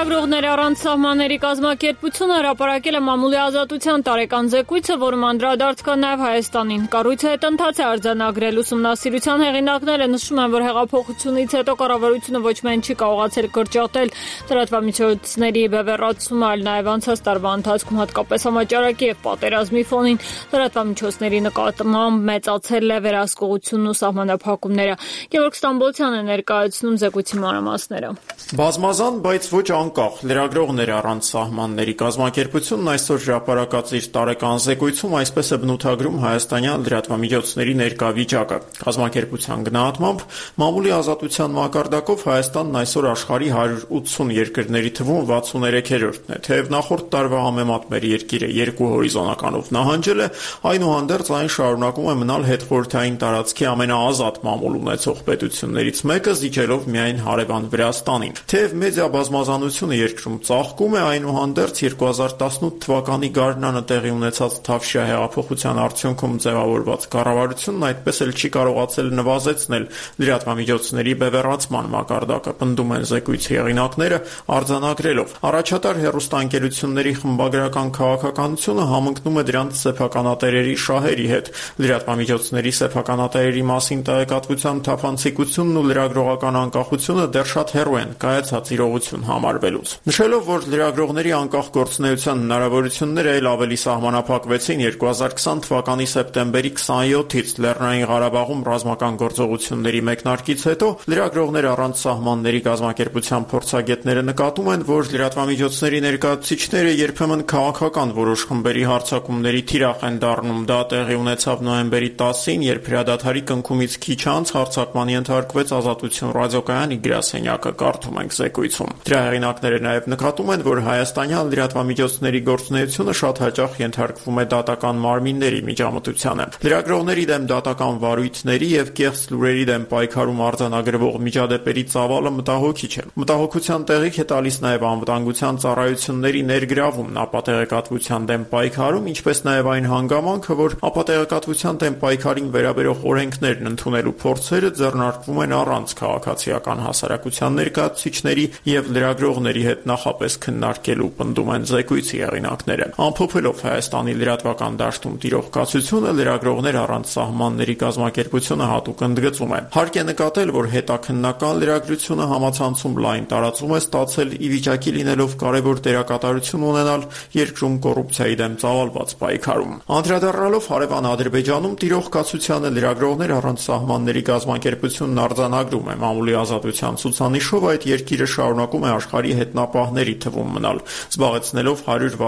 Լրագրողներ առանց սահմանների կազմակերպությունը հրապարակել է մամուլի ազատության տարեկան զեկույցը, որում անդրադարձ կա նաև Հայաստանին։ Կառույցը հետընթաց է արձանագրել ուսումնասիրության հեղինակները նշում են, որ հեղափոխությունից հետո կառավարությունը ոչ միայն չի կարողացել կրճատել լրատվամիջոցների բևեռացումը, այլ նաև անցած տարվա ընթացքում հատկապես համաճարակի եւ պատերազմի ֆոնին լրատվամիջոցների նկատմամբ մեծացել է վերահսկողությունն ու սահմանափակումները։ Գևորգ Ստամբոլցյանը ներկայացնում զեկույցի մանրամասները։ Բազմազան, բայց ոչ անկախ լրագրողներ առանց սահմանների կազմակերպությունն այսօր հրապարակած իր տարեկան զեկույցում այսպես է բնութագրում հայաստանյան լրատվամիջոցների ներկա վիճակը։ Կազմակերպության գնահատմամբ մամուլի ազատության մակարդակով Հայաստանն այսօր աշխարհի 180 երկրների թվում 63-րդն է, թեև նախորդ տարվա համեմատ մեր երկիրը 2 հորիզոնականով նահանջել է, այնուհանդերձ այն շարունակում է մնալ հետխորհրդային տարածքի ամենաազատ մամուլ ունեցող պետություններից մեկը, զիջելով միայն հարևան Վրաստանին։ Թեև մեդիա բազմազանությունը երկրում ծաղկում է, այնուհանդերձ 2018 թվականի գարնանը տեղի ունեցած Թավշյա հեղափոխության արդյունքում ձևավորված կառավարությունն այդպես էլ չի կարողացել նվազեցնել լրատվամիջոցների բևեռացման մակարդակը, պնդում են զեկույցի հեղինակները, արձանագրելով. առաջատար հեռուստաընկերությունների խմբագրական քաղաքականությունը համընկնում է դրանց սեփականատերերի շահերի հետ։ Լրատվամիջոցների սեփականատերերի մասին տեղեկատվության թափանցիկությունն ու լրագրողական անկախությունը դեռ շատ հեռու են կայացած իրողություն համարվելուց։ Նշելով, որ լրագրողների անկախ գործունեության հնարավորությունները ել ավելի սահմանափակվեցին 2020 թվականի սեպտեմբերի 27-ից Լեռնային Ղարաբաղում ռազմական գործողությունների մեկնարկից հետո, լրագրողներ առանց սահմանների կազմակերպության փորձագետները նկատում են, որ լրատվամիջոցների ներկայացուցիչները երբեմն քաղաքական որոշ խմբերի հարձակումների թիրախ են դառնում։ Դա տեղի ունեցավ նոյեմբերի 10-ին, երբ հրադադարի կնքումից քիչ անց հարձակման ենթարկվեց Ազատություն ռադիոկայանի գրասենյակը, կարդում ենք զեկույցում։ Դրա հեղինակները նաև նկատում են, որ հայաստանյան լրատվամիջոցների գործունեությունը շատ հաճախ ենթարկվում է դատական մարմինների միջամտությանը։ Լրագրողների դեմ դատական վարույթների եւ կեղծ լուրերի դեմ պայքարում արձանագրվող միջադեպերի ծավալը մտահոգիչ է։ Մտահոգության տեղիք է տալիս նաև անվտանգության ծառայությունների ներգրավումն ապատեղեկատվության դեմ պայքարում, ինչպես նաև այն հանգամանքը, որ ապատեղեկատվության դեմ պայքարին վերաբերող օրենքներն ընդունելու փորձերը ձեռնարկվում են առանց քաղաքացիական հասարակության ներկայացուցիչների եւ լրագրողների հետ նախապես քննարկելու, պնդում են զեկույցի հեղինակները։ Ամփոփելով Հայաստանի լրատվական դաշտում տիրող կացությունը, լրագրողներ առանց սահմանների կազմակերպությունը հատուկ ընդգծում է։ Հարկ է նկատել, որ հետաքննական լրագրությունը համացանցում լայն տարածում է ստացել ի վիճակի լինելով կարևոր դերակատարություն ունենալ երկրում կոռուպցիայի դեմ ծավալված պայքարում։ Անդրադառնալով հարևան Ադրբեջանում տիրող կացությանը, լրագրողներ առանց սահմանների կազմակերպությունն արձանագրում է մամուլի ազատության ցուցանիշով այդ երկիրը շարունակում է աշխարհի հետնապահների թվում մնալ, զբաղեցնելով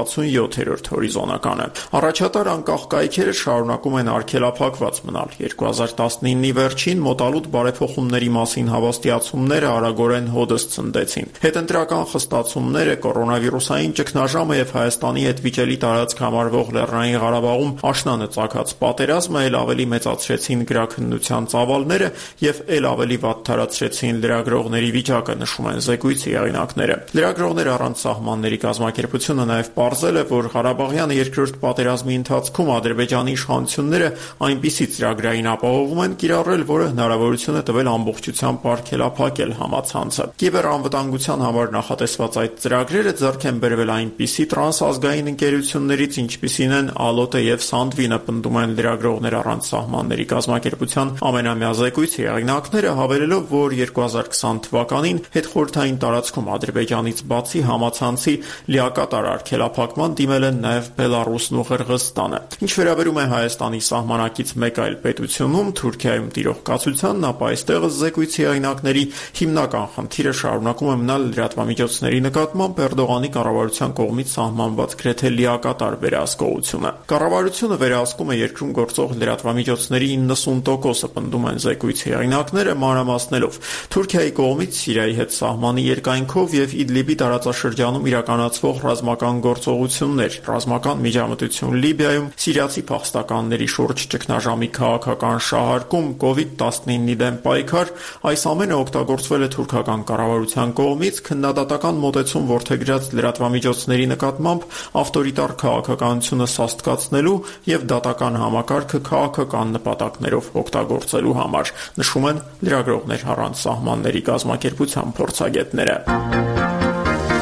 167-րդ հորիզոնականը։ Առաջատար անկախ կայքերը շարունակում են արգելափակված մնալ։ 2019-ի վերջին մոտալուտ բարեփոխումների մասին հավաստիացումները արագորեն հոդս ցնդեցին։ Հետընտրական խստացումները, կորոնավիրուսային ճգնաժամը եւ Հայաստանի հետ վիճելի տարածք համարվող Լեռնային Ղարաբաղում աշնանը ծագած պատերազմը ել ավելի մեծացրեցին գրաքննության ծավալները եւ ել ավելի վատ թարացրեցին լրագրողների վիճակը, նշում են զեկույցի հեղինակները։ Լրագրողներ առանց սահմանների կազմակերպությունը նաև պարզել է, որ Ղարաբաղյան երկրորդ պատերազմի ընթացքում Ադրբեջանի իշխանությունները այնպիսի ծրագրային ապահովում են կիրառել, որը հնարավորություն է տվել ամբողջությամբ արգելափակել համացանցը։ Կիբերանվտանգության համար նախատեսված այդ ծրագրերը ձեռք են բերվել այնպիսի տրանսազգային ընկերություններից, ինչպիսին են Ալոտը եւ Սանդվինը, պնդում են լրագրողներ առանց սահմանների կազմակերպության ամենամյա զեկույցի հեղինակները, հավելելով, որ 2020 թվականին հետխորհրդային տարածքում Ադրբեջանից բացի համացանցի լիակատար արգելափակման դիմել են նաև Բելարուսն ու Ղրղզստանը։ Ինչ վերաբերում է Հայաստանի սահմանակից մեկ այլ պետությունում, Թուրքիայում տիրող կացությանն, ապա այստեղ զեկույցի հեղինակների հիմնական խնդիրը շարունակում է մնալ լրատվամիջոցների նկատմամբ Էրդողանի կառավարության կողմից սահմանված գրեթե լիակատար վերահսկողությունը։ Կառավարությունը վերահսկում է երկրում գործող լրատվամիջոցների 90%-ը, պնդում են զեկույցի հեղինակները, մանրամասնելով. Թուրքիայի կողմից Սիրիայի հետ սահմանի երկայնքով եւ Իդլիբի տարածաշրջանում իրականացվող ռազմական գործողություններ, ռազմական միջամտություն Լիբիայում, սիրիացի փախստականների շուրջ ճգնաժամի քաղաքական շահարկում, COVID-19-ի դեմ պայքար, այս ամենը օգտագործվել է թուրքական կառավարության կողմից քննադատական մոտեցում որդեգրած լրատվամիջոցների նկատմամբ ավտորիտար քաղաքականությունը սաստկացնելու եւ դատական համակարգը քաղաքական նպատակներով օգտագործելու համար, նշում են լրագրողներ առանց սահմանների կազմակերպության փորձագետները։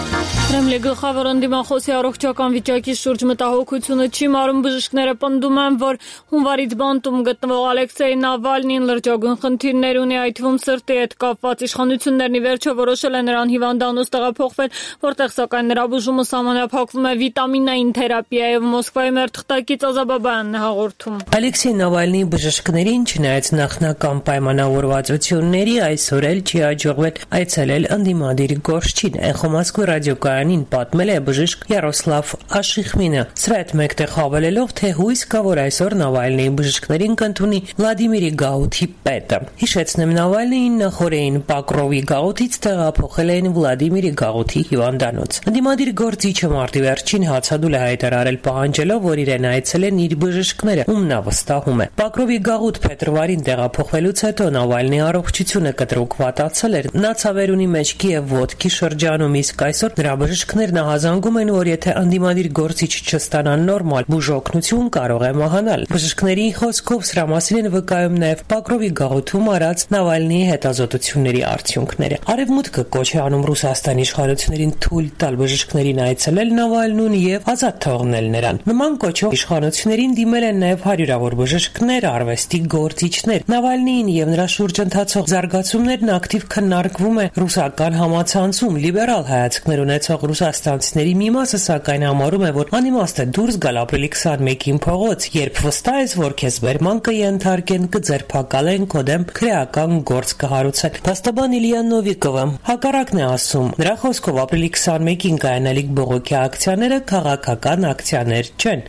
Կրեմլի գլխավոր ընդդիմախոսի առողջական վիճակի շուրջ մտահոգությունը չի մարում, բժիշկները պնդում են, որ հունվարից բանտում գտնվող Ալեքսեյ Նավալնին լրջագույն խնդիրներ ունի, այդ թվում սրտի հետ կապված։ Իշխանություններն ի վերջո որոշել են նրան հիվանդանոց տեղափոխվել, որտեղ սակայն նրա բուժումը սահմանափակվում է վիտամինային թերապիայով։ Մոսկվայի մեր թղթակից Ազաբաբայանն է հաղորդում։ Ալեքսեյ Նավալնիի բժիշկներին, չնայած նախնական պայմանավորվածությունների, այսօր էլ չի հաջողվել այցելել ընդդիմադիր Գորշչին։ Էխոմասկու ռադիոկայանին պատմել է բժիշկ Յարոսլավ Աշիխմինը։ Սրա հետ մեկտեղ հավելելով, թե հույս կա, որ այսօր Նավալնիի բժիշկներին կընդունի Վլադիմիրի Գաուտի պետը։ Հիշեցնեմ, Նավալնիին նախորդին Պակրովի Գաուտից տեղափոխել էին Վլադիմիրի Գաուտի հիվանդանոց։ Ընդդիմադիր գործիչը մարտի վերջին հացադուլ է հայտարարել, պահանջելով, որ իրեն այցելեն իր բժիշկները, ում նա վստահում է։ Պակրովի Գաուտ փետրվարին տեղափոխվելուց հետո Նավալնիի առողջությունը կտրուկ վատացել էր։ Նա ցավեր ունի մեջքի եւ ոտքի շրջանում, իսկ այսօր նրա բժիշկներն ահազանգում են, որ եթե ընդդիմադիր գործիչ չստանան նորմալ բուժօգնություն, կարող է մահանալ։ Բժիշկների խոսքով սրա մասին են վկայում նաև Պակրովի Գաուտում արած Նավալնիի հետազոտությունների արդյունքները։ Արևմուտքը կոչ է անում Ռուսաստանի իշխանություններին թույլ տալ բժիշկներին այցելել Նավալնուն եւ ազատ թողնել նրան։ Նման կոչով իշխանություններին դիմել են նաև հարյուրավոր բժիշկներ, արվեստի գործիչներ։ Նավալնիին եւ նրա շուրջ ընթացող զարգացումներն ակտիվ քննարկվում է ռուսական համացանցում։ Լիբերալ հայացքներ ունեցող ռուսաստանցիների մի մասը սակայն համարում է, որ անիմաստ է դուրս գալ ապրիլի 21-ին փողոց, երբ վստահ ես, որ քեզ բերման կենթարկեն, կձերբակալեն, քո դեմ քրեական գործ կհարուցեն։ Փաստաբան Իլիա Նովիկովը հակառակն է ասում։ Նրա խոսքով ապրիլի 21-ին կայանալիք բողոքի ակցիաները քաղաքական ակցիաներ չեն։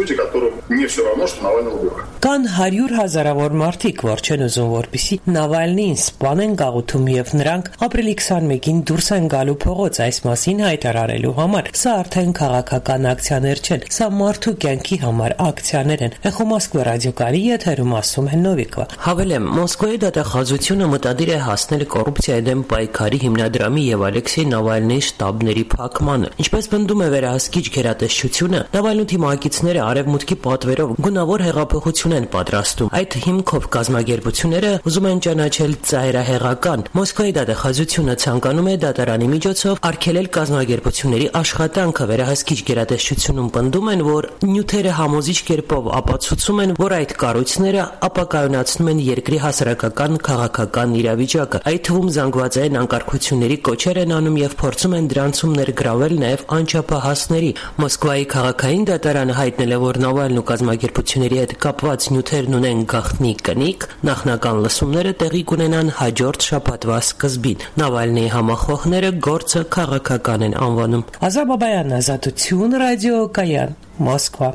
Կան 100,000-ավոր մարդիկ, որ չեն ուզում, որպեսզի Նավալնիին սպանեն գաղութում եւ նրանք ապրիլի 21-ին դուրս են գալու փողոց այս մասին հայտարարելու համար։ Սա արդեն քաղաքական ակցիաներ չեն, սա մարդու կյանքի համար ակցիաներ են։ Էխոմասկվա ռադիոկայանի եթերում ասում է Նովիկովը։ Հավելեմ, Մոսկվայի դատախազությունը մտադիր է հասնել կոռուպցիայի դեմ պայքարի հիմնադրամի եւ Ալեքսեյ Նավալնիի շտաբների փակմանը։ Ինչպես պնդում է վերահսկիչ գերատեսչությունը, Նավալնու թիմակիցները արևմուտքի պատվերով գունավոր հեղափոխություն են պատրաստում։ Այդ հիմքով կազմակերպությունները ուզում են ճանաչել ծայրահեղական։ Մոսկվայի դատախազությունը ցանկանում է դատարանի միջոցով արգելել կազմակերպությունների աշխատանքը։ Վերահսկիչ գերատեսչությունում պնդում են, որ նյութերը համոզիչ կերպով ապացուցում են, որ այդ կառույցները ապակայունացնում են երկրի հասարակական քաղաքական իրավիճակը։ Այդ թվում զանգվածային անկարգությունների կոչեր են անում եւ փորձում են դրանցում ներգրավել նաեւ անչափահասների։ Մոսկվայի քաղաքային դատարանը հայտնել է, որ Նավալնու կազմակերպությունների հետ կապված նյութերն ունեն գաղտնի կնիկ, նախնական լսումները տեղի կունենան հաջորդ շաբաթվա սկզբին։ Նավալնիի համախոհները գործը քաղաքական են անվանում։ Ազաբաբայան, Ազատություն, ռադիոկայան, Մոսկվա։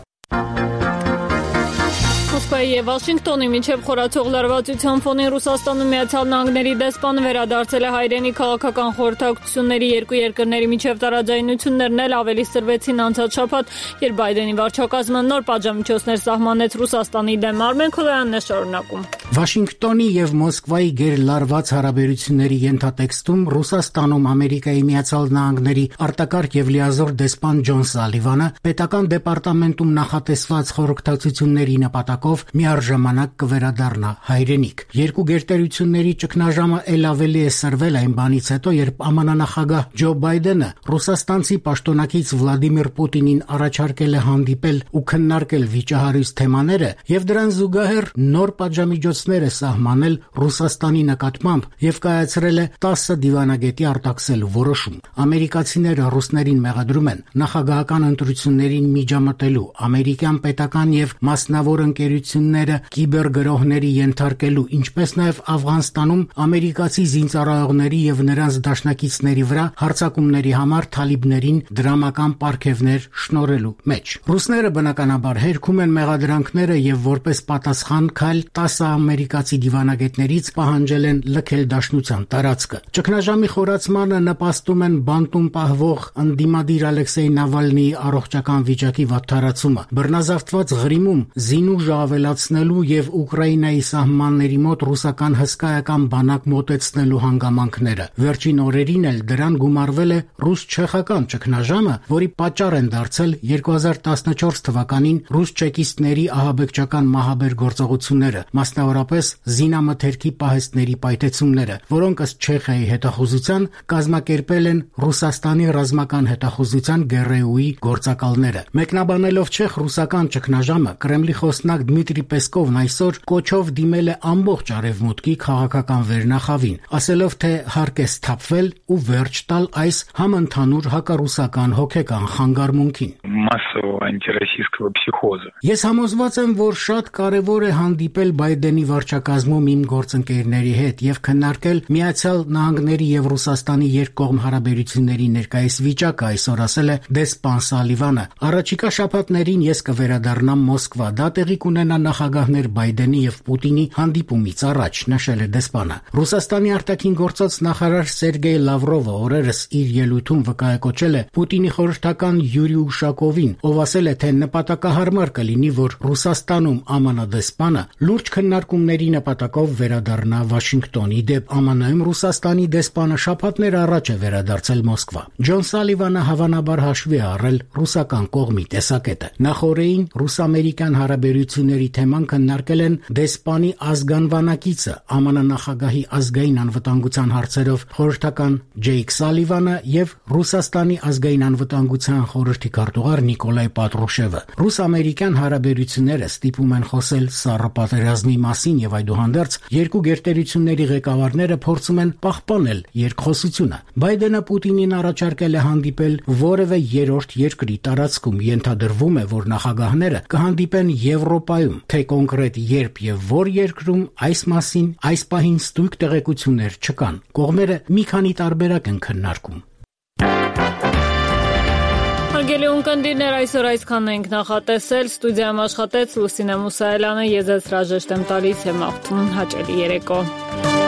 Մոսկվայի եւ Վաշինգտոնի միջև խորացող լարվածության ֆոնին Ռուսաստանում Միացյալ Նահանգների դեսպանը վերադարձել է հայրենի քաղաքական խորհրդակցությունների երկու երկրների միջև տարաձայնություններն էլ ավելի սրվեցին անցած շաբաթ, երբ Բայդենի վարչակազմը նոր պատժամիջոցներ սահմանեց Ռուսաստանի դեմ։ Արմեն Քոլոյանն է շարունակում։ Վաշինգտոնի եւ Մոսկվայի գերլարված հարաբերությունների ենթատեքստում Ռուսաստանում Ամերիկայի Միացյալ Նահանգների արտակարգ եւ լիազոր դեսպան Ջոն Սալիվանը պետական դեպարտամենտում նախատեսված խորհրդակցությունների նպատակով միառժամանակ կվերադառնա հայրենիք։ Երկու գերտերությունների ճգնաժամը ել ավելի է սրվել այն բանից հետո, երբ ԱՄՆ նախագահ Ջո Բայդենը ռուսաստանցի պաշտոնակից Վլադիմիր Պուտինին առաջարկել է հանդիպել ու քննարկել վիճահարույց թեմաները եւ դրան զուգահեռ նոր պատժամիջոցներ է սահմանել Ռուսաստանի նկատմամբ եւ կայացրել է 10 դիվանագետի արտաքսելու որոշում։ Ամերիկացիները ռուսներին մեղադրում են նախագահական ընտրություններին միջամտելու, ամերիկյան պետական եւ մասնավոր ընկերությունները կիբերգրոհների ենթարկելու, ինչպես նաեւ Աֆղանստանում ամերիկացի զինծառայողների եւ նրանց դաշնակիցների վրա հարձակումների համար թալիբներին դրամական պարգևներ շնորհելու մեջ։ Ռուսները բնականաբար հերքում են մեղադրանքները եւ որպես պատասխան քայլ 10 ամերիկացի դիվանագետներից պահանջել են լքել դաշնության տարածքը։ Ճգնաժամի խորացմանը նպաստում են բանտում պահվող ընդդիմադիր Ալեքսեյ Նավալնիի առողջական վիճակի վատթարացումը, բռնազավթված Ղրիմում զինուժը ավելացնելու եւ Ուկրաինայի սահմանների մոտ ռուսական հսկայական բանակ մոտեցնելու հանգամանքները։ Վերջին օրերին էլ դրան գումարվել է ռուս-չեխական ճգնաժամը, որի պատճառ են դարձել 2014 թվականին ռուս չեկիստների ահաբեկչական մահաբեր գործողությունները, մասնավորապես մասնավորապես զինամթերքի պահեստների պայթեցումները, որոնք ըստ Չեխիայի հետախուզության կազմակերպել են Ռուսաստանի ռազմական հետախուզության ԳՌՈՒ-ի գործակալները։ Մեկնաբանելով չեխ-ռուսական ճգնաժամը, Կրեմլի խոսնակ Դմիտրի Պեսկովն այսօր կոչով դիմել է ամբողջ արևմուտքի քաղաքական վերնախավին, ասելով, թե հարկ է սթափվել ու վերջ տալ այս համընդհանուր հակառուսական հոգեկան խանգարմունքին։ Ես համոզված եմ, որ շատ կարևոր է հանդիպել Բայդենի վարչակազմում իմ գործընկերների հետ եւ քննարկել Միացյալ Նահանգների եւ Ռուսաստանի երկկողմ հարաբերությունների ներկայիս վիճակը, այսօր ասել է դեսպան Սալիվանը։ Առաջիկա շաբաթներին ես կվերադառնամ Մոսկվա, դա տեղի կունենա նախագահներ Բայդենի եւ Պուտինի հանդիպումից առաջ, նշել է դեսպանը։ Ռուսաստանի արտաքին գործոց նախարար Սերգեյ Լավրովը օրերս իր ելույթում վկայակոչել է Պուտինի խորհրդական Յուրի Ուշակովին, ով ասել է, թե նպատակահարմար կլինի, որ Ռուսաստանում ԱՄՆ դեսպանը լուրջ քննարկումների նպատակով վերադառնա Վաշինգտոն։ Ի դեպ, ԱՄՆ-ում Ռուսաստանի դեսպանը շաբաթներ առաջ է վերադարձել Մոսկվա։ Ջոն Սալիվանը հավանաբար հաշվի է առել ռուսական կողմի տեսակետը։ Նախորդին ռուս-ամերիկյան հարաբերությունների թեման քննարկել են դեսպանի ազգանվանակիցը, ԱՄՆ նախագահի ազգային անվտանգության հարցերով խորհրդական Ջեյք Սալիվանը եւ Ռուսաստանի ազգային անվտանգության խորհրդի քարտուղար Նիկոլայ Պատրուշևը։ Ռուս-ամերիկյան հարաբերությունները ստիպում են խոսել սառը պատերազմի մասին եւ այդուհանդերձ երկու գերտերությունների ղեկավարները փորձում են պահպանել երկխոսությունը։ Բայդենը Պուտինին առաջարկել է հանդիպել որևէ երրորդ երկրի տարածքում, ենթադրվում է, որ նախագահները կհանդիպեն Եվրոպայում, թե կոնկրետ երբ եւ որ երկրում այս մասին այս պահին ստույգ տեղեկություններ չկան։ Կողմերը մի քանի տարբերակ են քննարկում։ Հարգելի ունկնդիրներ, այսօր այսքանն ենք նախատեսել, ստուդիայում աշխատեց Լուսինե Մուսայելյանը, ես հրաժեշտ եմ տալիս, եմ աղթում հաճելի երեկո։